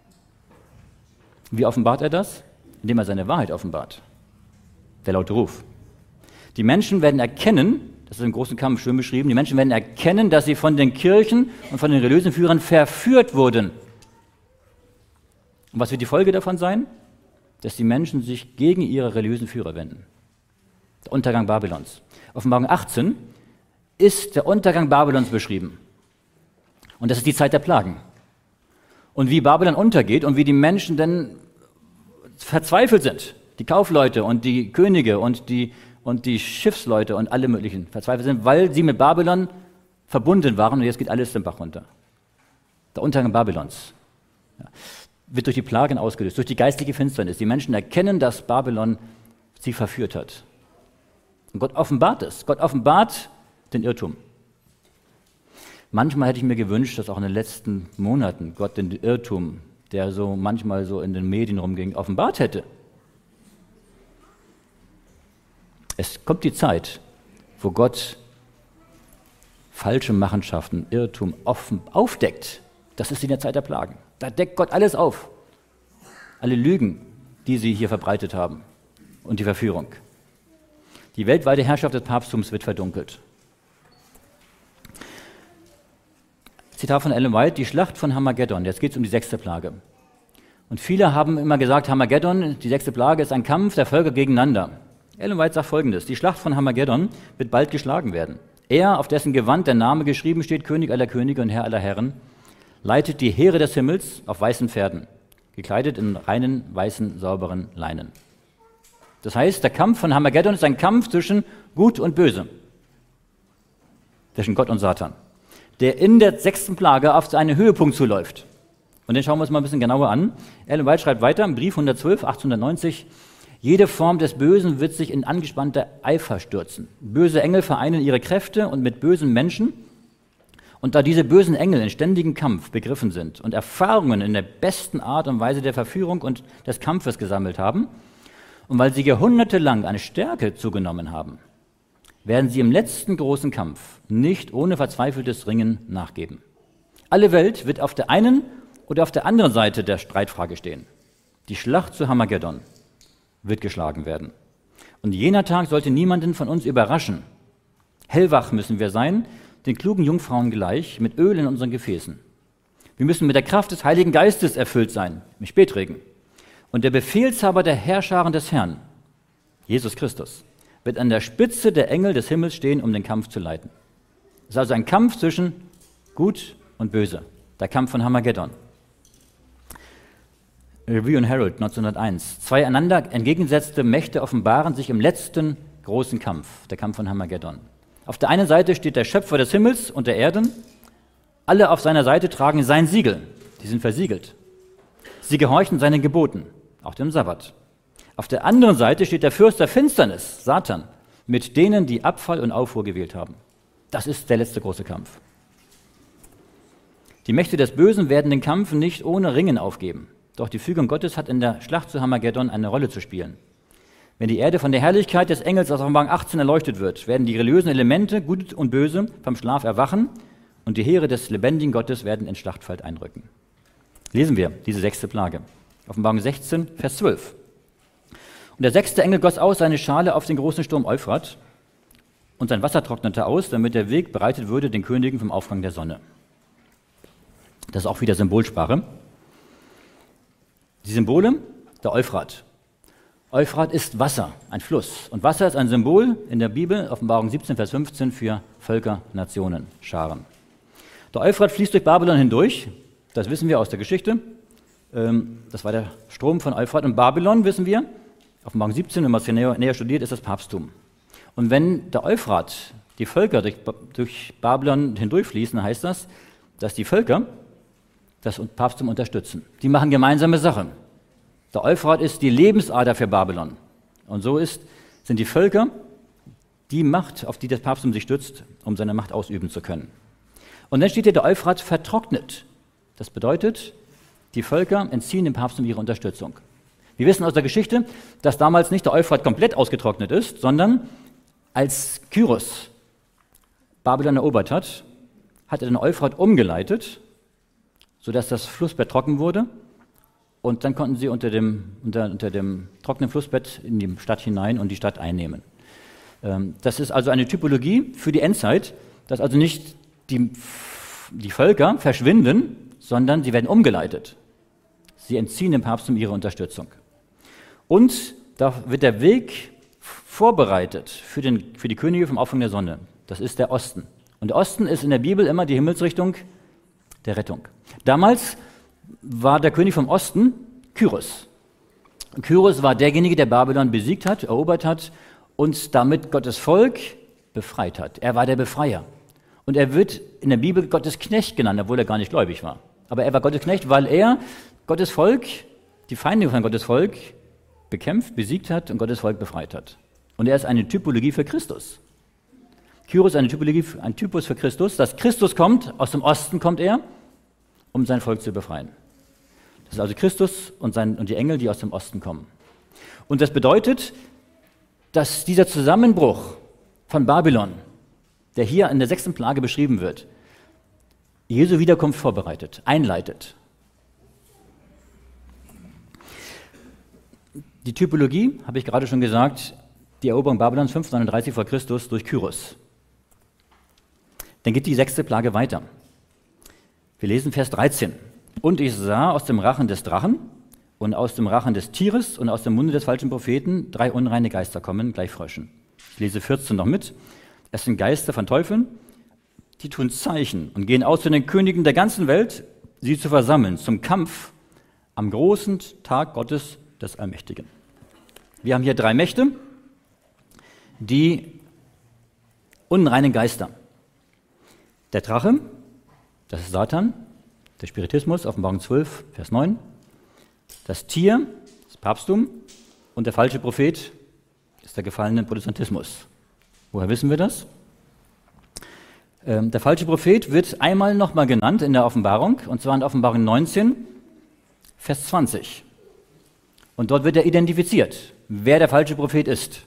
Wie offenbart er das? Indem er seine Wahrheit offenbart. Der laute Ruf. Die Menschen werden erkennen, das ist im großen Kampf schön beschrieben, die Menschen werden erkennen, dass sie von den Kirchen und von den religiösen Führern verführt wurden. Und was wird die Folge davon sein? Dass die Menschen sich gegen ihre religiösen Führer wenden. Der Untergang Babylons. Offenbarung achtzehn ist der Untergang Babylons beschrieben. Und das ist die Zeit der Plagen. Und wie Babylon untergeht und wie die Menschen dann verzweifelt sind. Die Kaufleute und die Könige und die, und die Schiffsleute und alle möglichen verzweifelt sind, weil sie mit Babylon verbunden waren und jetzt geht alles den Bach runter. Der Untergang Babylons ja, wird durch die Plagen ausgelöst, durch die geistliche Finsternis. Die Menschen erkennen, dass Babylon sie verführt hat. Und Gott offenbart es. Gott offenbart den Irrtum. Manchmal hätte ich mir gewünscht, dass auch in den letzten Monaten Gott den Irrtum, der so manchmal so in den Medien rumging, offenbart hätte. Es kommt die Zeit, wo Gott falsche Machenschaften, Irrtum offen aufdeckt. Das ist in der Zeit der Plagen. Da deckt Gott alles auf. Alle Lügen, die sie hier verbreitet haben und die Verführung. Die weltweite Herrschaft des Papsttums wird verdunkelt. Zitat von Ellen White, die Schlacht von Hamageddon. Jetzt geht es um die sechste Plage. Und viele haben immer gesagt, Hamageddon, die sechste Plage, ist ein Kampf der Völker gegeneinander. Ellen White sagt Folgendes, die Schlacht von Hamageddon wird bald geschlagen werden. Er, auf dessen Gewand der Name geschrieben steht, König aller Könige und Herr aller Herren, leitet die Heere des Himmels auf weißen Pferden, gekleidet in reinen, weißen, sauberen Leinen. Das heißt, der Kampf von Hamageddon ist ein Kampf zwischen Gut und Böse, zwischen Gott und Satan, der in der sechsten Plage auf seinen Höhepunkt zuläuft. Und den schauen wir uns mal ein bisschen genauer an. Ellen White schreibt weiter im Brief hundertzwölf, achtzehnhundertneunzig, jede Form des Bösen wird sich in angespannter Eifer stürzen. Böse Engel vereinen ihre Kräfte und mit bösen Menschen. Und da diese bösen Engel in ständigem Kampf begriffen sind und Erfahrungen in der besten Art und Weise der Verführung und des Kampfes gesammelt haben, und weil sie jahrhundertelang eine Stärke zugenommen haben, werden sie im letzten großen Kampf nicht ohne verzweifeltes Ringen nachgeben. Alle Welt wird auf der einen oder auf der anderen Seite der Streitfrage stehen. Die Schlacht zu Hamageddon wird geschlagen werden. Und jener Tag sollte niemanden von uns überraschen. Hellwach müssen wir sein, den klugen Jungfrauen gleich, mit Öl in unseren Gefäßen. Wir müssen mit der Kraft des Heiligen Geistes erfüllt sein, im Spätregen. Und der Befehlshaber der Herrscharen des Herrn, Jesus Christus, wird an der Spitze der Engel des Himmels stehen, um den Kampf zu leiten. Es ist also ein Kampf zwischen Gut und Böse, der Kampf von Hamageddon. Review and Herald neunzehnhunderteins. Zwei einander entgegengesetzte Mächte offenbaren sich im letzten großen Kampf, der Kampf von Hamageddon. Auf der einen Seite steht der Schöpfer des Himmels und der Erden. Alle auf seiner Seite tragen sein Siegel. Die sind versiegelt. Sie gehorchen seinen Geboten, auch dem Sabbat. Auf der anderen Seite steht der Fürst der Finsternis, Satan, mit denen, die Abfall und Aufruhr gewählt haben. Das ist der letzte große Kampf. Die Mächte des Bösen werden den Kampf nicht ohne Ringen aufgeben. Doch die Fügung Gottes hat in der Schlacht zu Hamageddon eine Rolle zu spielen. Wenn die Erde von der Herrlichkeit des Engels aus Offenbarung achtzehn erleuchtet wird, werden die religiösen Elemente, Gut und Böse, vom Schlaf erwachen und die Heere des lebendigen Gottes werden ins Schlachtfeld einrücken. Lesen wir diese sechste Plage. Offenbarung sechzehn, Vers zwölf. Und der sechste Engel goss aus seine Schale auf den großen Sturm Euphrat und sein Wasser trocknete aus, damit der Weg bereitet würde den Königen vom Aufgang der Sonne. Das ist auch wieder Symbolsprache. Die Symbole, der Euphrat. Euphrat ist Wasser, ein Fluss. Und Wasser ist ein Symbol in der Bibel, Offenbarung siebzehn, Vers fünfzehn, für Völker, Nationen, Scharen. Der Euphrat fließt durch Babylon hindurch, das wissen wir aus der Geschichte. Das war der Strom von Euphrat. Und Babylon, wissen wir, Offenbarung siebzehn, wenn man es hier näher, näher studiert, ist das Papsttum. Und wenn der Euphrat, die Völker durch, durch Babylon hindurchfließen, heißt das, dass die Völker das Papsttum unterstützen. Die machen gemeinsame Sache. Der Euphrat ist die Lebensader für Babylon. Und so ist, sind die Völker die Macht, auf die das Papsttum sich stützt, um seine Macht ausüben zu können. Und dann steht hier, der Euphrat vertrocknet. Das bedeutet, die Völker entziehen dem Papsttum ihre Unterstützung. Wir wissen aus der Geschichte, dass damals nicht der Euphrat komplett ausgetrocknet ist, sondern als Kyros Babylon erobert hat, hat er den Euphrat umgeleitet, sodass das Flussbett trocken wurde. Und dann konnten sie unter dem, unter, unter dem trockenen Flussbett in die Stadt hinein und die Stadt einnehmen. Ähm, das ist also eine Typologie für die Endzeit, dass also nicht die, die Völker verschwinden, sondern sie werden umgeleitet. Sie entziehen dem Papsttum ihre Unterstützung. Und da wird der Weg vorbereitet für, den, für die Könige vom Aufgang der Sonne. Das ist der Osten. Und der Osten ist in der Bibel immer die Himmelsrichtung der Rettung. Damals war der König vom Osten Kyros. Kyros war derjenige, der Babylon besiegt hat, erobert hat und damit Gottes Volk befreit hat. Er war der Befreier. Und er wird in der Bibel Gottes Knecht genannt, obwohl er gar nicht gläubig war. Aber er war Gottes Knecht, weil er Gottes Volk, die Feinde von Gottes Volk, bekämpft, besiegt hat und Gottes Volk befreit hat. Und er ist eine Typologie für Christus. Kyros ist eine Typologie, ein Typus für Christus, dass Christus kommt, aus dem Osten kommt er, um sein Volk zu befreien. Das ist also Christus und, sein, und die Engel, die aus dem Osten kommen. Und das bedeutet, dass dieser Zusammenbruch von Babylon, der hier in der sechsten Plage beschrieben wird, Jesu Wiederkunft vorbereitet, einleitet. Die Typologie, habe ich gerade schon gesagt, die Eroberung Babylons fünfhundertneununddreißig vor Christus durch Kyros. Dann geht die sechste Plage weiter. Wir lesen Vers dreizehn. Und ich sah aus dem Rachen des Drachen und aus dem Rachen des Tieres und aus dem Munde des falschen Propheten drei unreine Geister kommen, gleich Fröschen. Ich lese vierzehn noch mit. Es sind Geister von Teufeln, die tun Zeichen und gehen aus zu den Königen der ganzen Welt, sie zu versammeln zum Kampf am großen Tag Gottes des Allmächtigen. Wir haben hier drei Mächte, die unreinen Geister. Der Drache, das ist Satan, der Spiritismus, Offenbarung zwölf, Vers neun. Das Tier, das Papsttum, und der falsche Prophet ist der gefallene Protestantismus. Woher wissen wir das? Ähm, der falsche Prophet wird einmal nochmal genannt in der Offenbarung, und zwar in Offenbarung neunzehn, Vers zwanzig. Und dort wird er identifiziert, wer der falsche Prophet ist.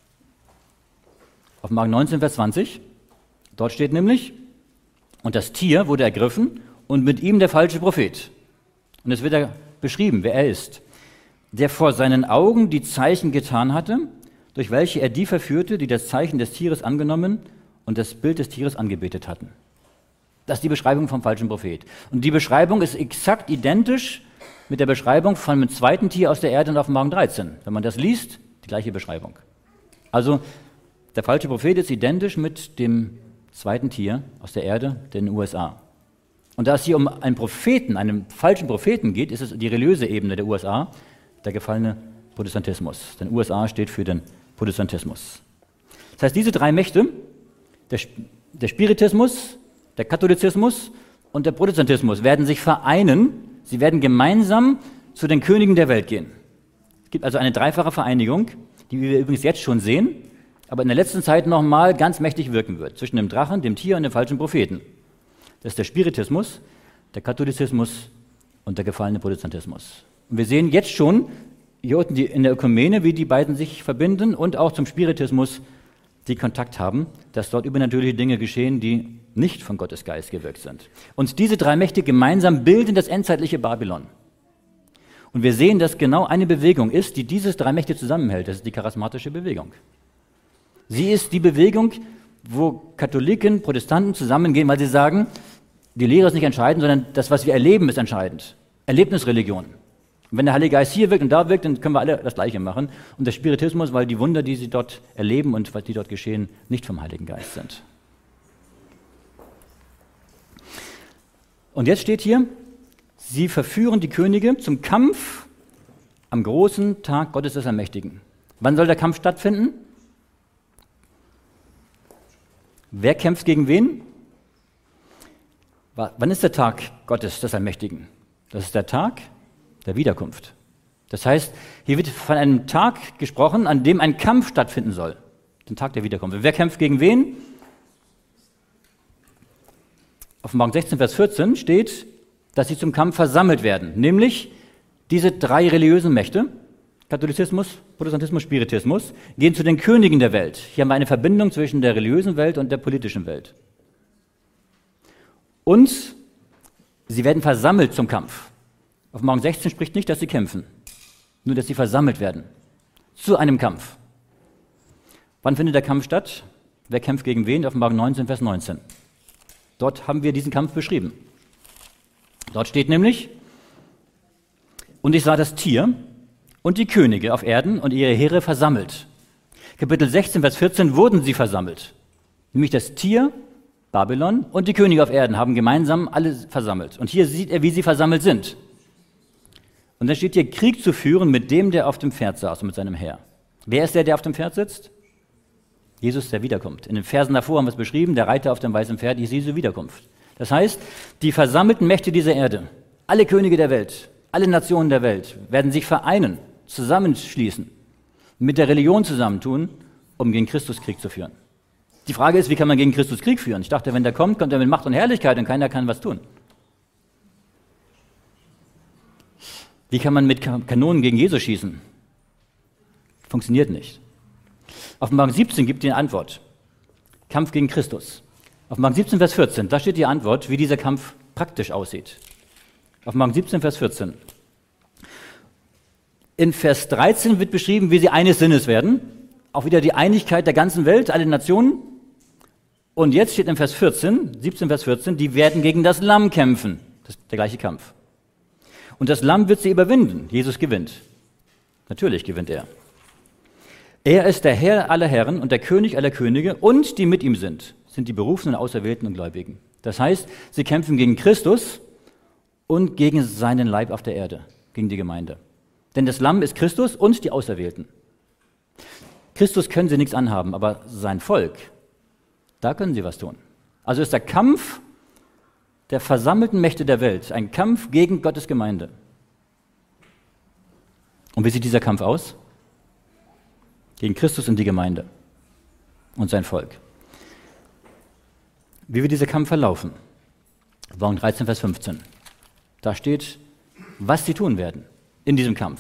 Offenbarung neunzehn, Vers zwanzig. Dort steht nämlich, und das Tier wurde ergriffen und mit ihm der falsche Prophet. Und es wird er beschrieben, wer er ist. Der vor seinen Augen die Zeichen getan hatte, durch welche er die verführte, die das Zeichen des Tieres angenommen und das Bild des Tieres angebetet hatten. Das ist die Beschreibung vom falschen Prophet. Und die Beschreibung ist exakt identisch mit der Beschreibung von einem zweiten Tier aus der Erde in Offenbarung dreizehn. Wenn man das liest, die gleiche Beschreibung. Also der falsche Prophet ist identisch mit dem zweiten Tier aus der Erde, den U S A. Und da es hier um einen Propheten, einen falschen Propheten geht, ist es die religiöse Ebene der U S A, der gefallene Protestantismus. Denn U S A steht für den Protestantismus. Das heißt, diese drei Mächte, der, der Spiritismus, der Katholizismus und der Protestantismus, werden sich vereinen. Sie werden gemeinsam zu den Königen der Welt gehen. Es gibt also eine dreifache Vereinigung, die wir übrigens jetzt schon sehen, aber in der letzten Zeit nochmal ganz mächtig wirken wird, zwischen dem Drachen, dem Tier und dem falschen Propheten. Das ist der Spiritismus, der Katholizismus und der gefallene Protestantismus. Und wir sehen jetzt schon hier unten die, in der Ökumene, wie die beiden sich verbinden und auch zum Spiritismus die Kontakt haben, dass dort übernatürliche Dinge geschehen, die nicht von Gottes Geist gewirkt sind. Und diese drei Mächte gemeinsam bilden das endzeitliche Babylon. Und wir sehen, dass genau eine Bewegung ist, die diese drei Mächte zusammenhält. Das ist die charismatische Bewegung. Sie ist die Bewegung, wo Katholiken, Protestanten zusammengehen, weil sie sagen, die Lehre ist nicht entscheidend, sondern das, was wir erleben, ist entscheidend. Erlebnisreligion. Und wenn der Heilige Geist hier wirkt und da wirkt, dann können wir alle das Gleiche machen. Und der Spiritismus, weil die Wunder, die sie dort erleben und was die dort geschehen, nicht vom Heiligen Geist sind. Und jetzt steht hier, sie verführen die Könige zum Kampf am großen Tag Gottes des Allmächtigen. Wann soll der Kampf stattfinden? Wer kämpft gegen wen? Wann ist der Tag Gottes des Allmächtigen? Das ist der Tag der Wiederkunft. Das heißt, hier wird von einem Tag gesprochen, an dem ein Kampf stattfinden soll. Den Tag der Wiederkunft. Wer kämpft gegen wen? Offenbarung sechzehn, Vers vierzehn steht, dass sie zum Kampf versammelt werden. Nämlich diese drei religiösen Mächte, Katholizismus, Protestantismus, Spiritismus, gehen zu den Königen der Welt. Hier haben wir eine Verbindung zwischen der religiösen Welt und der politischen Welt. Und sie werden versammelt zum Kampf. Offenbarung sechzehn spricht nicht, dass sie kämpfen, nur dass sie versammelt werden zu einem Kampf. Wann findet der Kampf statt? Wer kämpft gegen wen? Offenbarung neunzehn, Vers neunzehn. Dort haben wir diesen Kampf beschrieben. Dort steht nämlich, und ich sah das Tier und die Könige auf Erden und ihre Heere versammelt. Kapitel sechzehn, Vers vierzehn wurden sie versammelt. Nämlich das Tier, Babylon, und die Könige auf Erden haben gemeinsam alle versammelt. Und hier sieht er, wie sie versammelt sind. Und dann steht hier, Krieg zu führen mit dem, der auf dem Pferd saß und mit seinem Heer. Wer ist der, der auf dem Pferd sitzt? Jesus, der wiederkommt. In den Versen davor haben wir es beschrieben, der Reiter auf dem weißen Pferd ist Jesu Wiederkunft. Das heißt, die versammelten Mächte dieser Erde, alle Könige der Welt, alle Nationen der Welt, werden sich vereinen, zusammenschließen, mit der Religion zusammentun, um gegen Christus Krieg zu führen. Die Frage ist, wie kann man gegen Christus Krieg führen? Ich dachte, wenn der kommt, kommt er mit Macht und Herrlichkeit und keiner kann was tun. Wie kann man mit Kanonen gegen Jesus schießen? Funktioniert nicht. Offenbarung siebzehn gibt die Antwort. Kampf gegen Christus. Offenbarung siebzehn, Vers vierzehn, da steht die Antwort, wie dieser Kampf praktisch aussieht. Offenbarung siebzehn, Vers vierzehn. In Vers dreizehn wird beschrieben, wie sie eines Sinnes werden. Auch wieder die Einigkeit der ganzen Welt, alle Nationen. Und jetzt steht in Vers vierzehn, siebzehn, Vers vierzehn, die werden gegen das Lamm kämpfen. Das ist der gleiche Kampf. Und das Lamm wird sie überwinden. Jesus gewinnt. Natürlich gewinnt er. Er ist der Herr aller Herren und der König aller Könige und die mit ihm sind, sind die Berufenen, Auserwählten und Gläubigen. Das heißt, sie kämpfen gegen Christus und gegen seinen Leib auf der Erde, gegen die Gemeinde. Denn das Lamm ist Christus und die Auserwählten. Christus können sie nichts anhaben, aber sein Volk, da können sie was tun. Also ist der Kampf der versammelten Mächte der Welt ein Kampf gegen Gottes Gemeinde. Und wie sieht dieser Kampf aus? Gegen Christus und die Gemeinde und sein Volk. Wie wird dieser Kampf verlaufen? Offenbarung dreizehn, Vers fünfzehn. Da steht, was sie tun werden in diesem Kampf.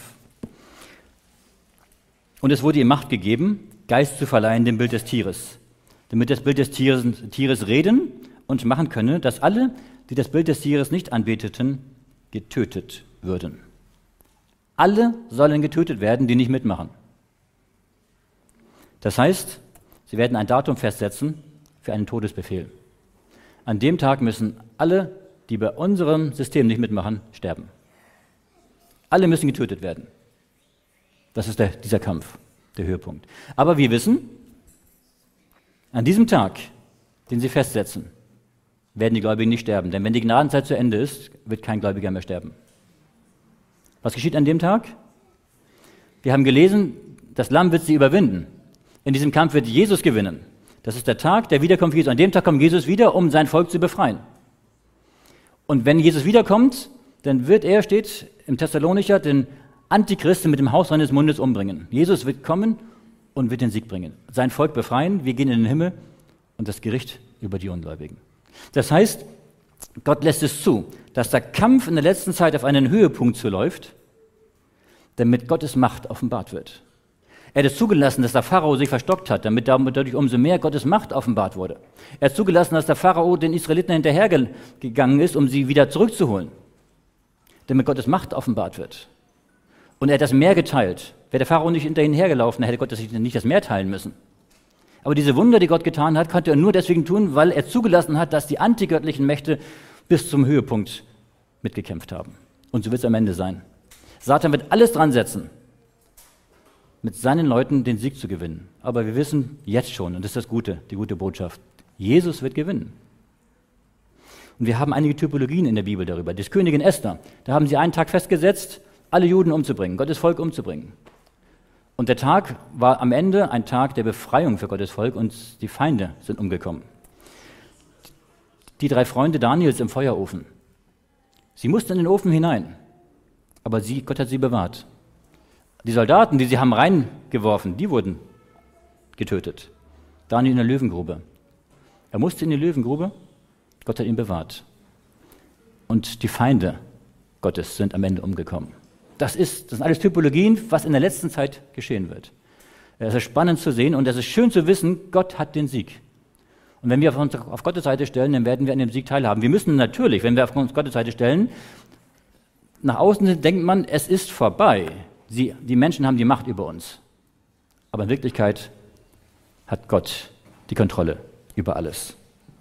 Und es wurde ihm Macht gegeben, Geist zu verleihen dem Bild des Tieres, damit das Bild des Tieres, Tieres reden und machen könne, dass alle, die das Bild des Tieres nicht anbeteten, getötet würden. Alle sollen getötet werden, die nicht mitmachen. Das heißt, sie werden ein Datum festsetzen für einen Todesbefehl. An dem Tag müssen alle, die bei unserem System nicht mitmachen, sterben. Alle müssen getötet werden. Das ist der, dieser Kampf, der Höhepunkt. Aber wir wissen, an diesem Tag, den sie festsetzen, werden die Gläubigen nicht sterben. Denn wenn die Gnadenzeit zu Ende ist, wird kein Gläubiger mehr sterben. Was geschieht an dem Tag? Wir haben gelesen, das Lamm wird sie überwinden. In diesem Kampf wird Jesus gewinnen. Das ist der Tag der Wiederkunft Jesu. An dem Tag kommt Jesus wieder, um sein Volk zu befreien. Und wenn Jesus wiederkommt, dann wird er, steht im Thessalonicher, den Antichristen mit dem Haus seines Mundes umbringen. Jesus wird kommen und wird den Sieg bringen. Sein Volk befreien, wir gehen in den Himmel und das Gericht über die Ungläubigen. Das heißt, Gott lässt es zu, dass der Kampf in der letzten Zeit auf einen Höhepunkt zuläuft, damit Gottes Macht offenbart wird. Er hat es zugelassen, dass der Pharao sich verstockt hat, damit dadurch umso mehr Gottes Macht offenbart wurde. Er hat zugelassen, dass der Pharao den Israeliten hinterhergegangen ist, um sie wieder zurückzuholen, damit Gottes Macht offenbart wird. Und er hat das Meer geteilt. Wäre der Pharao nicht hinter ihnen hergelaufen, hätte Gott das nicht das Meer teilen müssen. Aber diese Wunder, die Gott getan hat, konnte er nur deswegen tun, weil er zugelassen hat, dass die antigöttlichen Mächte bis zum Höhepunkt mitgekämpft haben. Und so wird es am Ende sein. Satan wird alles dran setzen, mit seinen Leuten den Sieg zu gewinnen. Aber wir wissen jetzt schon, und das ist das Gute, die gute Botschaft, Jesus wird gewinnen. Und wir haben einige Typologien in der Bibel darüber. Die Königin Esther, da haben sie einen Tag festgesetzt, alle Juden umzubringen, Gottes Volk umzubringen. Und der Tag war am Ende ein Tag der Befreiung für Gottes Volk und die Feinde sind umgekommen. Die drei Freunde Daniels im Feuerofen. Sie mussten in den Ofen hinein, aber sie, Gott hat sie bewahrt. Die Soldaten, die sie haben reingeworfen, die wurden getötet. Daniel in der Löwengrube. Er musste in die Löwengrube, Gott hat ihn bewahrt. Und die Feinde Gottes sind am Ende umgekommen. Das, ist, das sind alles Typologien, was in der letzten Zeit geschehen wird. Es ist spannend zu sehen und es ist schön zu wissen, Gott hat den Sieg. Und wenn wir uns auf Gottes Seite stellen, dann werden wir an dem Sieg teilhaben. Wir müssen natürlich, wenn wir auf Gottes Seite stellen, nach außen denkt man, es ist vorbei. Sie, die Menschen haben die Macht über uns. Aber in Wirklichkeit hat Gott die Kontrolle über alles.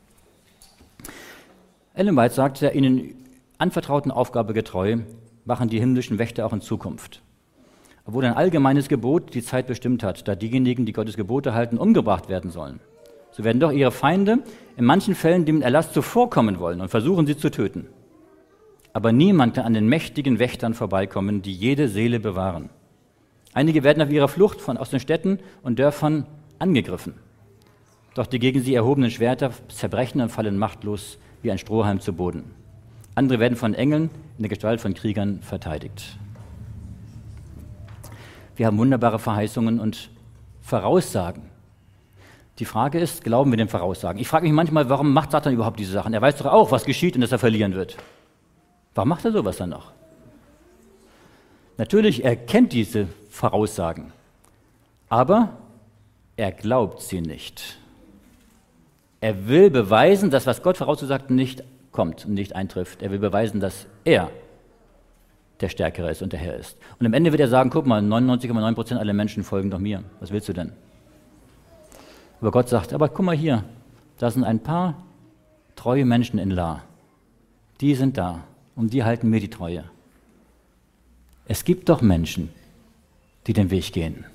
Ellen White sagt, der ihnen anvertrauten Aufgabe getreu, wachen die himmlischen Wächter auch in Zukunft. Obwohl ein allgemeines Gebot die Zeit bestimmt hat, da diejenigen, die Gottes Gebote halten, umgebracht werden sollen. So werden doch ihre Feinde in manchen Fällen dem Erlass zuvorkommen wollen und versuchen, sie zu töten. Aber niemand kann an den mächtigen Wächtern vorbeikommen, die jede Seele bewahren. Einige werden auf ihrer Flucht von, aus den Städten und Dörfern angegriffen. Doch die gegen sie erhobenen Schwerter zerbrechen und fallen machtlos wie ein Strohhalm zu Boden. Andere werden von Engeln in der Gestalt von Kriegern verteidigt. Wir haben wunderbare Verheißungen und Voraussagen. Die Frage ist, glauben wir den Voraussagen? Ich frage mich manchmal, warum macht Satan überhaupt diese Sachen? Er weiß doch auch, was geschieht und dass er verlieren wird. Warum macht er sowas dann noch? Natürlich, er kennt diese Voraussagen, aber er glaubt sie nicht. Er will beweisen, dass was Gott vorausgesagt nicht kommt und nicht eintrifft. Er will beweisen, dass er der Stärkere ist und der Herr ist. Und am Ende wird er sagen, guck mal, neunundneunzig Komma neun Prozent aller Menschen folgen doch mir. Was willst du denn? Aber Gott sagt, aber guck mal hier, da sind ein paar treue Menschen in La. Die sind da und die halten mir die Treue. Es gibt doch Menschen, die den Weg gehen.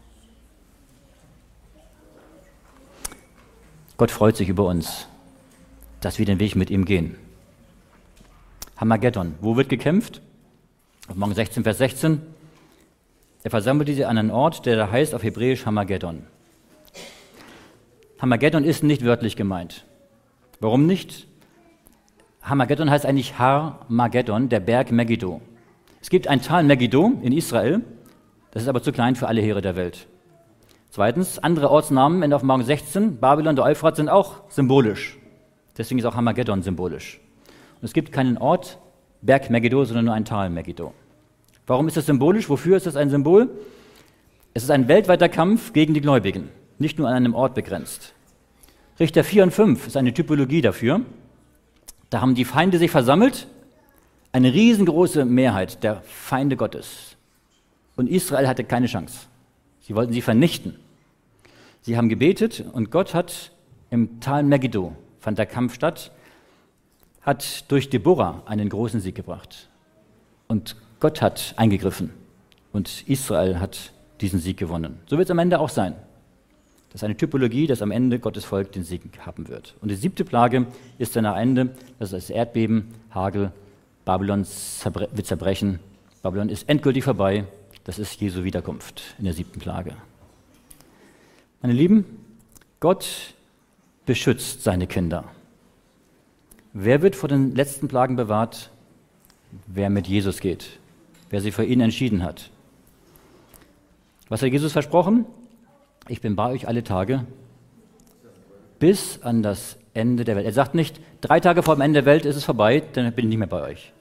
Gott freut sich über uns, dass wir den Weg mit ihm gehen. Hamagedon, wo wird gekämpft? Auf Morgen sechzehn, Vers sechzehn. Er versammelte sie an einen Ort, der da heißt auf Hebräisch Hamagedon. Hamagedon ist nicht wörtlich gemeint. Warum nicht? Hamagedon heißt eigentlich Har Magedon, der Berg Megiddo. Es gibt ein Tal Megiddo in Israel, das ist aber zu klein für alle Heere der Welt. Zweitens, andere Ortsnamen in Offenbarung sechzehn, Babylon, der Euphrat, sind auch symbolisch. Deswegen ist auch Hamagedon symbolisch. Und es gibt keinen Ort, Berg Megiddo, sondern nur ein Tal Megiddo. Warum ist das symbolisch? Wofür ist das ein Symbol? Es ist ein weltweiter Kampf gegen die Gläubigen, nicht nur an einem Ort begrenzt. Richter vier und fünf ist eine Typologie dafür. Da haben die Feinde sich versammelt, eine riesengroße Mehrheit der Feinde Gottes. Und Israel hatte keine Chance. Sie wollten sie vernichten. Sie haben gebetet und Gott hat im Tal Megiddo, fand der Kampf statt, hat durch Deborah einen großen Sieg gebracht. Und Gott hat eingegriffen und Israel hat diesen Sieg gewonnen. So wird es am Ende auch sein. Das ist eine Typologie, dass am Ende Gottes Volk den Sieg haben wird. Und die siebte Plage ist dann am Ende, das ist das Erdbeben, Hagel, Babylon wird zerbrechen. Babylon ist endgültig vorbei. Das ist Jesu Wiederkunft in der siebten Plage. Meine Lieben, Gott beschützt seine Kinder. Wer wird vor den letzten Plagen bewahrt? Wer mit Jesus geht, wer sich für ihn entschieden hat. Was hat Jesus versprochen? Ich bin bei euch alle Tage bis an das Ende der Welt. Er sagt nicht, drei Tage vor dem Ende der Welt ist es vorbei, dann bin ich nicht mehr bei euch.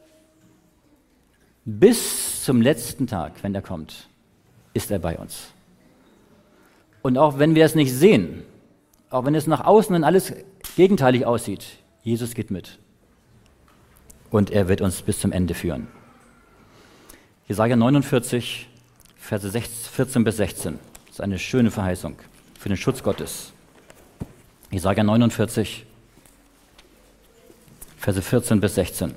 Bis zum letzten Tag, wenn er kommt, ist er bei uns. Und auch wenn wir es nicht sehen, auch wenn es nach außen dann alles gegenteilig aussieht, Jesus geht mit. Und er wird uns bis zum Ende führen. Jesaja neunundvierzig, Verse vierzehn bis sechzehn. Das ist eine schöne Verheißung für den Schutz Gottes. Jesaja neunundvierzig, Verse vierzehn bis sechzehn.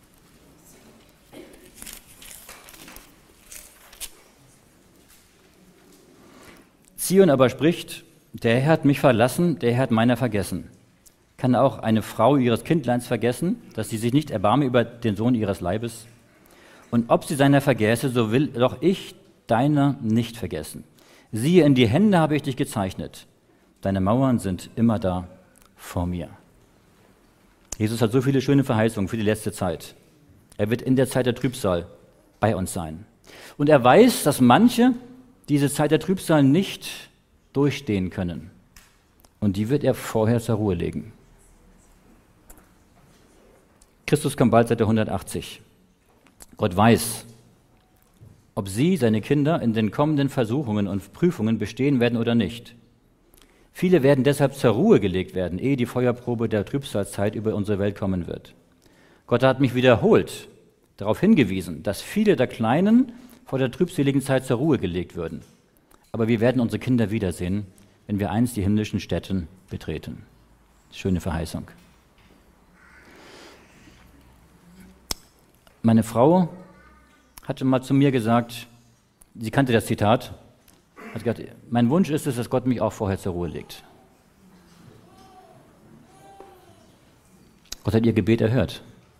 Zion aber spricht, der Herr hat mich verlassen, der Herr hat meiner vergessen. Kann auch eine Frau ihres Kindleins vergessen, dass sie sich nicht erbarme über den Sohn ihres Leibes? Und ob sie seiner vergäße, so will doch ich deiner nicht vergessen. Siehe, in die Hände habe ich dich gezeichnet. Deine Mauern sind immer da vor mir. Jesus hat so viele schöne Verheißungen für die letzte Zeit. Er wird in der Zeit der Trübsal bei uns sein. Und er weiß, dass manche diese Zeit der Trübsal nicht durchstehen können. Und die wird er vorher zur Ruhe legen. Christus kommt bald, Seite hundertachtzig. Gott weiß, ob sie, seine Kinder, in den kommenden Versuchungen und Prüfungen bestehen werden oder nicht. Viele werden deshalb zur Ruhe gelegt werden, ehe die Feuerprobe der Trübsalzeit über unsere Welt kommen wird. Gott hat mich wiederholt darauf hingewiesen, dass viele der Kleinen vor der trübseligen Zeit zur Ruhe gelegt würden. Aber wir werden unsere Kinder wiedersehen, wenn wir einst die himmlischen Stätten betreten. Schöne Verheißung. Meine Frau hatte mal zu mir gesagt, sie kannte das Zitat, hat gesagt, mein Wunsch ist es, dass Gott mich auch vorher zur Ruhe legt. Gott hat ihr Gebet erhört.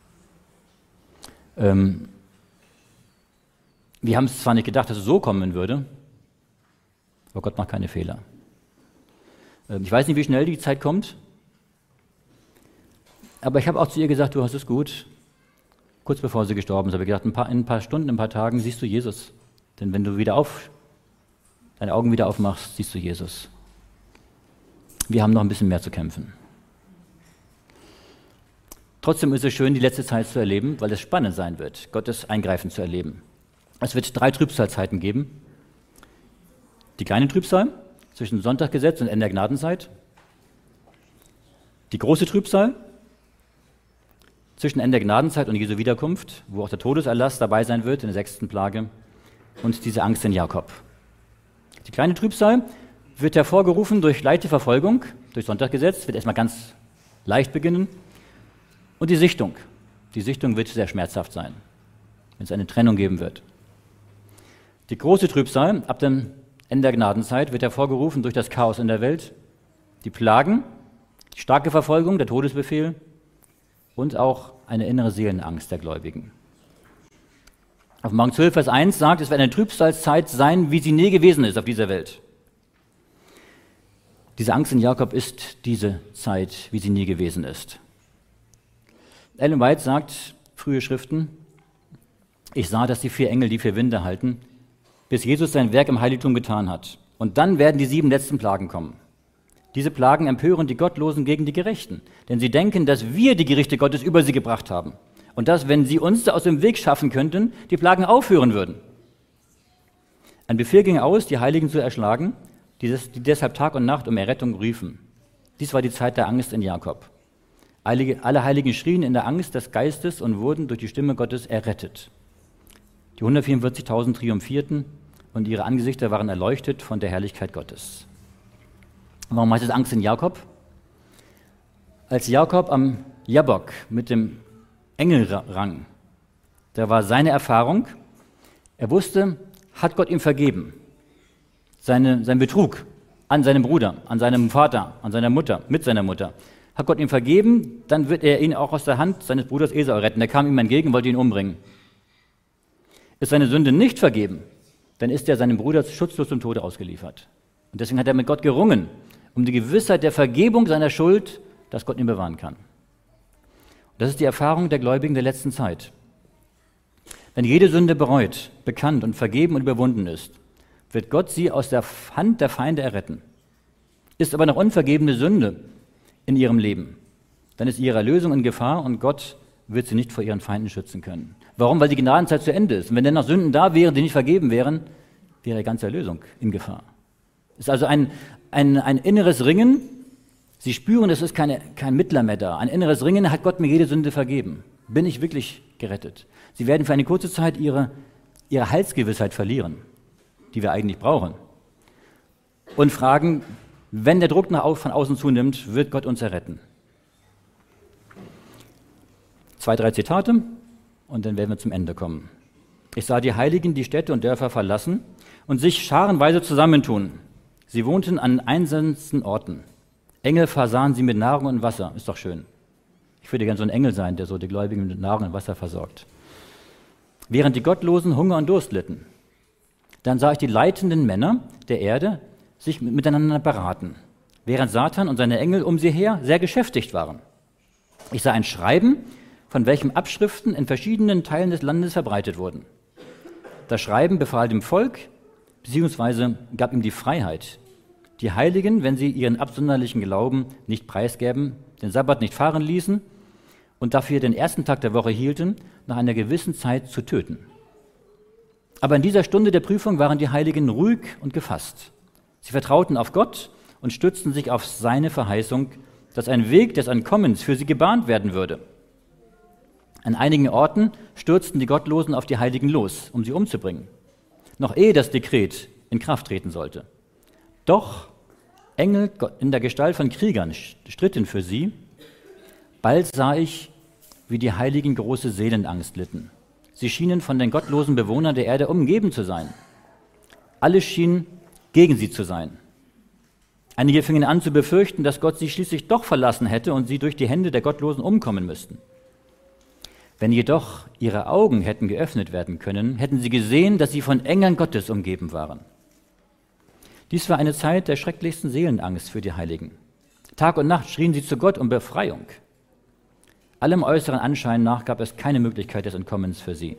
Ähm, wir haben es zwar nicht gedacht, dass es so kommen würde, aber Gott macht keine Fehler. Ähm, ich weiß nicht, wie schnell die Zeit kommt, aber ich habe auch zu ihr gesagt, du hast es gut. Kurz bevor sie gestorben ist, habe ich gedacht, ein paar, in ein paar Stunden, in ein paar Tagen siehst du Jesus. Denn wenn du wieder auf, deine Augen wieder aufmachst, siehst du Jesus. Wir haben noch ein bisschen mehr zu kämpfen. Trotzdem ist es schön, die letzte Zeit zu erleben, weil es spannend sein wird, Gottes Eingreifen zu erleben. Es wird drei Trübsalzeiten geben. Die kleine Trübsal zwischen Sonntaggesetz und Ende der Gnadenzeit. Die große Trübsal zwischen Ende der Gnadenzeit und Jesu Wiederkunft, wo auch der Todeserlass dabei sein wird in der sechsten Plage, und diese Angst in Jakob. Die kleine Trübsal wird hervorgerufen durch leichte Verfolgung, durch Sonntaggesetz, wird erstmal ganz leicht beginnen. Und die Sichtung. Die Sichtung wird sehr schmerzhaft sein, wenn es eine Trennung geben wird. Die große Trübsal ab dem Ende der Gnadenzeit wird hervorgerufen durch das Chaos in der Welt, die Plagen, die starke Verfolgung, der Todesbefehl und auch eine innere Seelenangst der Gläubigen. Auf Mark zwölf, Vers eins sagt, es wird eine Trübsalzeit sein, wie sie nie gewesen ist auf dieser Welt. Diese Angst in Jakob ist diese Zeit, wie sie nie gewesen ist. Ellen White sagt, frühe Schriften, ich sah, dass die vier Engel die vier Winde halten, bis Jesus sein Werk im Heiligtum getan hat. Und dann werden die sieben letzten Plagen kommen. Diese Plagen empören die Gottlosen gegen die Gerechten, denn sie denken, dass wir die Gerichte Gottes über sie gebracht haben und dass, wenn sie uns aus dem Weg schaffen könnten, die Plagen aufhören würden. Ein Befehl ging aus, die Heiligen zu erschlagen, die, des, die deshalb Tag und Nacht um Errettung riefen. Dies war die Zeit der Angst in Jakob. Alle Heiligen schrien in der Angst des Geistes und wurden durch die Stimme Gottes errettet. Die hundertvierundvierzigtausend triumphierten und ihre Angesichter waren erleuchtet von der Herrlichkeit Gottes. Warum heißt es Angst in Jakob? Als Jakob am Jabbok mit dem Engel rang, da war seine Erfahrung, er wusste, hat Gott ihm vergeben, seine, sein Betrug an seinem Bruder, an seinem Vater, an seiner Mutter, mit seiner Mutter. Hat Gott ihm vergeben, dann wird er ihn auch aus der Hand seines Bruders Esau retten. Der kam ihm entgegen und wollte ihn umbringen. Ist seine Sünde nicht vergeben, dann ist er seinem Bruder schutzlos zum Tode ausgeliefert. Und deswegen hat er mit Gott gerungen, um die Gewissheit der Vergebung seiner Schuld, dass Gott ihn bewahren kann. Und das ist die Erfahrung der Gläubigen der letzten Zeit. Wenn jede Sünde bereut, bekannt und vergeben und überwunden ist, wird Gott sie aus der Hand der Feinde erretten. Ist aber noch unvergebene Sünde in ihrem Leben, dann ist ihre Erlösung in Gefahr und Gott wird sie nicht vor ihren Feinden schützen können. Warum? Weil die Gnadenzeit zu Ende ist. Und wenn dann noch Sünden da wären, die nicht vergeben wären, wäre die ganze Erlösung in Gefahr. Es ist also ein, ein, ein inneres Ringen. Sie spüren, es ist keine, kein Mittler mehr da. Ein inneres Ringen, hat Gott mir jede Sünde vergeben? Bin ich wirklich gerettet? Sie werden für eine kurze Zeit ihre, ihre Heilsgewissheit verlieren, die wir eigentlich brauchen. Und fragen, wenn der Druck nach, von außen zunimmt, wird Gott uns erretten? Zwei, drei Zitate und dann werden wir zum Ende kommen. Ich sah die Heiligen die Städte und Dörfer verlassen und sich scharenweise zusammentun. Sie wohnten an einsamsten Orten. Engel versahen sie mit Nahrung und Wasser. Ist doch schön. Ich würde gerne so ein Engel sein, der so die Gläubigen mit Nahrung und Wasser versorgt. Während die Gottlosen Hunger und Durst litten. Dann sah ich die leitenden Männer der Erde sich miteinander beraten, während Satan und seine Engel um sie her sehr geschäftigt waren. Ich sah ein Schreiben, von welchem Abschriften in verschiedenen Teilen des Landes verbreitet wurden. Das Schreiben befahl dem Volk, beziehungsweise gab ihm die Freiheit. Die Heiligen, wenn sie ihren absonderlichen Glauben nicht preisgäben, den Sabbat nicht fahren ließen und dafür den ersten Tag der Woche hielten, nach einer gewissen Zeit zu töten. Aber in dieser Stunde der Prüfung waren die Heiligen ruhig und gefasst. Sie vertrauten auf Gott und stützten sich auf seine Verheißung, dass ein Weg des Entkommens für sie gebahnt werden würde. An einigen Orten stürzten die Gottlosen auf die Heiligen los, um sie umzubringen, noch ehe das Dekret in Kraft treten sollte. Doch Engel in der Gestalt von Kriegern stritten für sie. Bald sah ich, wie die Heiligen große Seelenangst litten. Sie schienen von den gottlosen Bewohnern der Erde umgeben zu sein. Alle schienen gegen sie zu sein. Einige fingen an zu befürchten, dass Gott sie schließlich doch verlassen hätte und sie durch die Hände der Gottlosen umkommen müssten. Wenn jedoch ihre Augen hätten geöffnet werden können, hätten sie gesehen, dass sie von Engeln Gottes umgeben waren. Dies war eine Zeit der schrecklichsten Seelenangst für die Heiligen. Tag und Nacht schrien sie zu Gott um Befreiung. Allem äußeren Anschein nach gab es keine Möglichkeit des Entkommens für sie.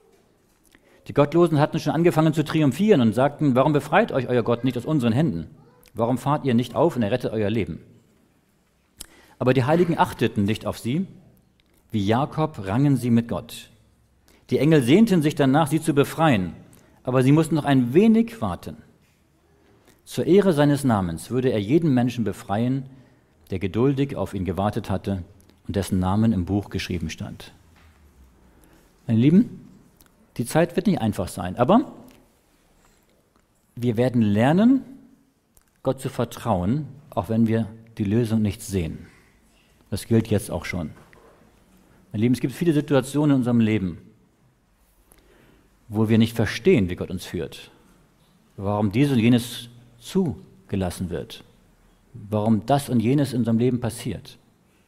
Die Gottlosen hatten schon angefangen zu triumphieren und sagten, warum befreit euch euer Gott nicht aus unseren Händen? Warum fahrt ihr nicht auf und errettet euer Leben? Aber die Heiligen achteten nicht auf sie. Wie Jakob rangen sie mit Gott. Die Engel sehnten sich danach, sie zu befreien, aber sie mussten noch ein wenig warten. Zur Ehre seines Namens würde er jeden Menschen befreien, der geduldig auf ihn gewartet hatte und dessen Namen im Buch geschrieben stand. Meine Lieben, die Zeit wird nicht einfach sein, aber wir werden lernen, Gott zu vertrauen, auch wenn wir die Lösung nicht sehen. Das gilt jetzt auch schon. Mein Lieben, es gibt viele Situationen in unserem Leben, wo wir nicht verstehen, wie Gott uns führt, warum dies und jenes zugelassen wird, warum das und jenes in unserem Leben passiert.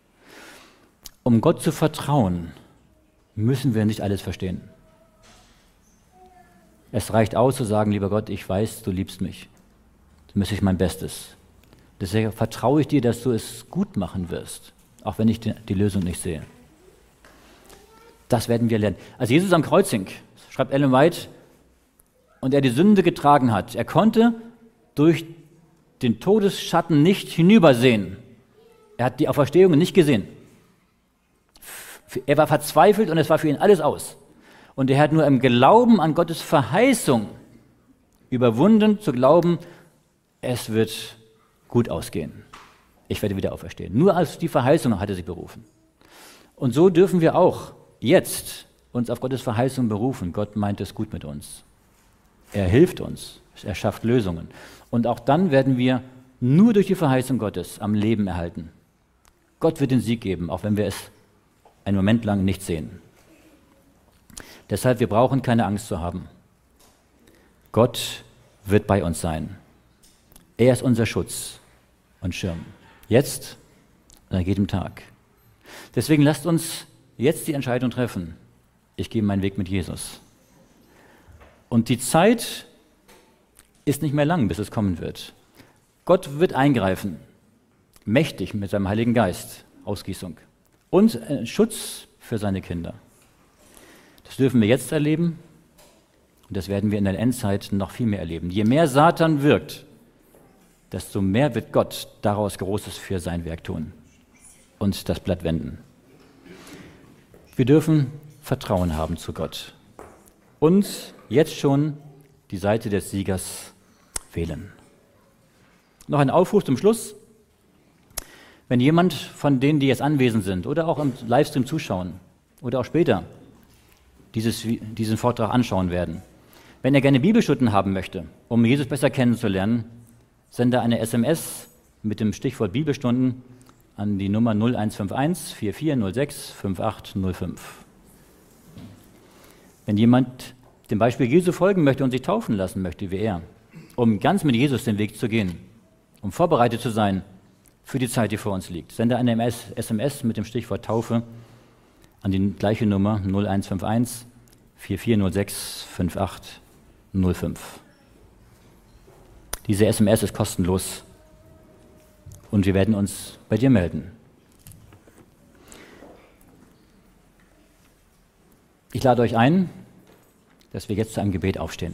Um Gott zu vertrauen, müssen wir nicht alles verstehen. Es reicht aus zu sagen, lieber Gott, ich weiß, du liebst mich. Du möchte ich mein Bestes. Deswegen vertraue ich dir, dass du es gut machen wirst, auch wenn ich die, die Lösung nicht sehe. Das werden wir lernen. Als Jesus am Kreuz hing, schreibt Ellen White, und er die Sünde getragen hat, er konnte durch den Todesschatten nicht hinübersehen. Er hat die Auferstehung nicht gesehen. Er war verzweifelt und es war für ihn alles aus. Und er hat nur im Glauben an Gottes Verheißung überwunden, zu glauben, es wird gut ausgehen. Ich werde wieder auferstehen. Nur als die Verheißung hat er sich berufen. Und so dürfen wir auch jetzt uns auf Gottes Verheißung berufen. Gott meint es gut mit uns. Er hilft uns. Er schafft Lösungen. Und auch dann werden wir nur durch die Verheißung Gottes am Leben erhalten. Gott wird den Sieg geben, auch wenn wir es einen Moment lang nicht sehen. Deshalb, wir brauchen keine Angst zu haben. Gott wird bei uns sein. Er ist unser Schutz und Schirm. Jetzt und an jedem Tag. Deswegen lasst uns jetzt die Entscheidung treffen. Ich gehe meinen Weg mit Jesus. Und die Zeit ist nicht mehr lang, bis es kommen wird. Gott wird eingreifen, mächtig mit seinem Heiligen Geist, Ausgießung und Schutz für seine Kinder. Das dürfen wir jetzt erleben und das werden wir in der Endzeit noch viel mehr erleben. Je mehr Satan wirkt, desto mehr wird Gott daraus Großes für sein Werk tun und das Blatt wenden. Wir dürfen Vertrauen haben zu Gott und jetzt schon die Seite des Siegers wählen. Noch ein Aufruf zum Schluss. Wenn jemand von denen, die jetzt anwesend sind oder auch im Livestream zuschauen oder auch später dieses, diesen Vortrag anschauen werden, wenn er gerne Bibelstunden haben möchte, um Jesus besser kennenzulernen, sende eine S M S mit dem Stichwort Bibelstunden an die Nummer null eins fünf eins vier vier null sechs fünf acht null fünf. Wenn jemand dem Beispiel Jesu folgen möchte und sich taufen lassen möchte wie er, um ganz mit Jesus den Weg zu gehen, um vorbereitet zu sein für die Zeit, die vor uns liegt, sende eine S M S mit dem Stichwort Taufe an die gleiche Nummer null eins fünf eins vier vier null sechs fünf acht null fünf. Diese S M S ist kostenlos und wir werden uns bei dir melden. Ich lade euch ein, dass wir jetzt zu einem Gebet aufstehen.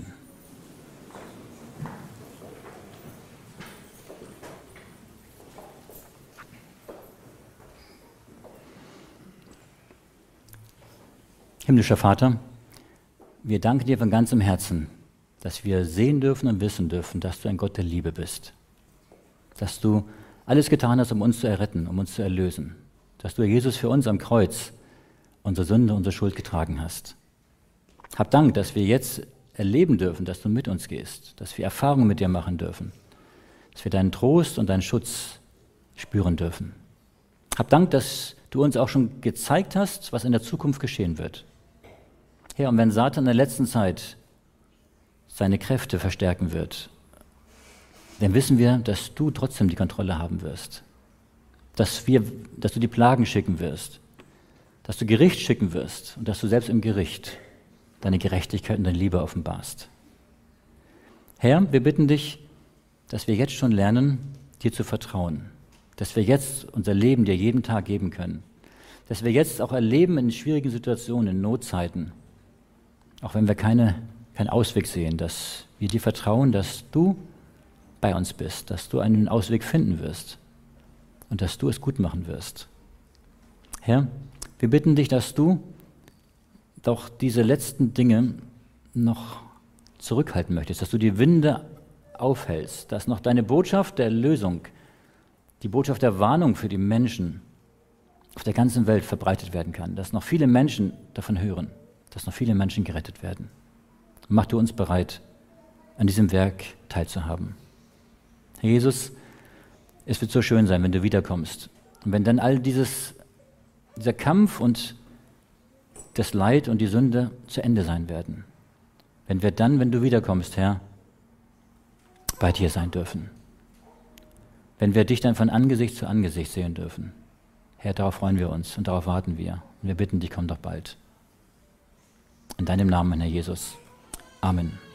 Himmlischer Vater, wir danken dir von ganzem Herzen, dass wir sehen dürfen und wissen dürfen, dass du ein Gott der Liebe bist. Dass du alles getan hast, um uns zu erretten, um uns zu erlösen. Dass du, Jesus, für uns am Kreuz unsere Sünde, unsere Schuld getragen hast. Hab Dank, dass wir jetzt erleben dürfen, dass du mit uns gehst, dass wir Erfahrungen mit dir machen dürfen, dass wir deinen Trost und deinen Schutz spüren dürfen. Hab Dank, dass du uns auch schon gezeigt hast, was in der Zukunft geschehen wird. Herr, und wenn Satan in der letzten Zeit seine Kräfte verstärken wird, dann wissen wir, dass du trotzdem die Kontrolle haben wirst. Dass, wir, dass du die Plagen schicken wirst, dass du Gericht schicken wirst und dass du selbst im Gericht deine Gerechtigkeit und deine Liebe offenbarst. Herr, wir bitten dich, dass wir jetzt schon lernen, dir zu vertrauen, dass wir jetzt unser Leben dir jeden Tag geben können, dass wir jetzt auch erleben in schwierigen Situationen, in Notzeiten, auch wenn wir keine, keinen Ausweg sehen, dass wir dir vertrauen, dass du bei uns bist, dass du einen Ausweg finden wirst und dass du es gut machen wirst. Herr, wir bitten dich, dass du doch diese letzten Dinge noch zurückhalten möchtest, dass du die Winde aufhältst, dass noch deine Botschaft der Erlösung, die Botschaft der Warnung für die Menschen auf der ganzen Welt verbreitet werden kann, dass noch viele Menschen davon hören, dass noch viele Menschen gerettet werden. Mach du uns bereit, an diesem Werk teilzuhaben. Herr Jesus, es wird so schön sein, wenn du wiederkommst. Und wenn dann all dieses, dieser Kampf und das Leid und die Sünde zu Ende sein werden. Wenn wir dann, wenn du wiederkommst, Herr, bei dir sein dürfen. Wenn wir dich dann von Angesicht zu Angesicht sehen dürfen. Herr, darauf freuen wir uns und darauf warten wir. Und wir bitten dich, komm doch bald. In deinem Namen, Herr Jesus. Amen.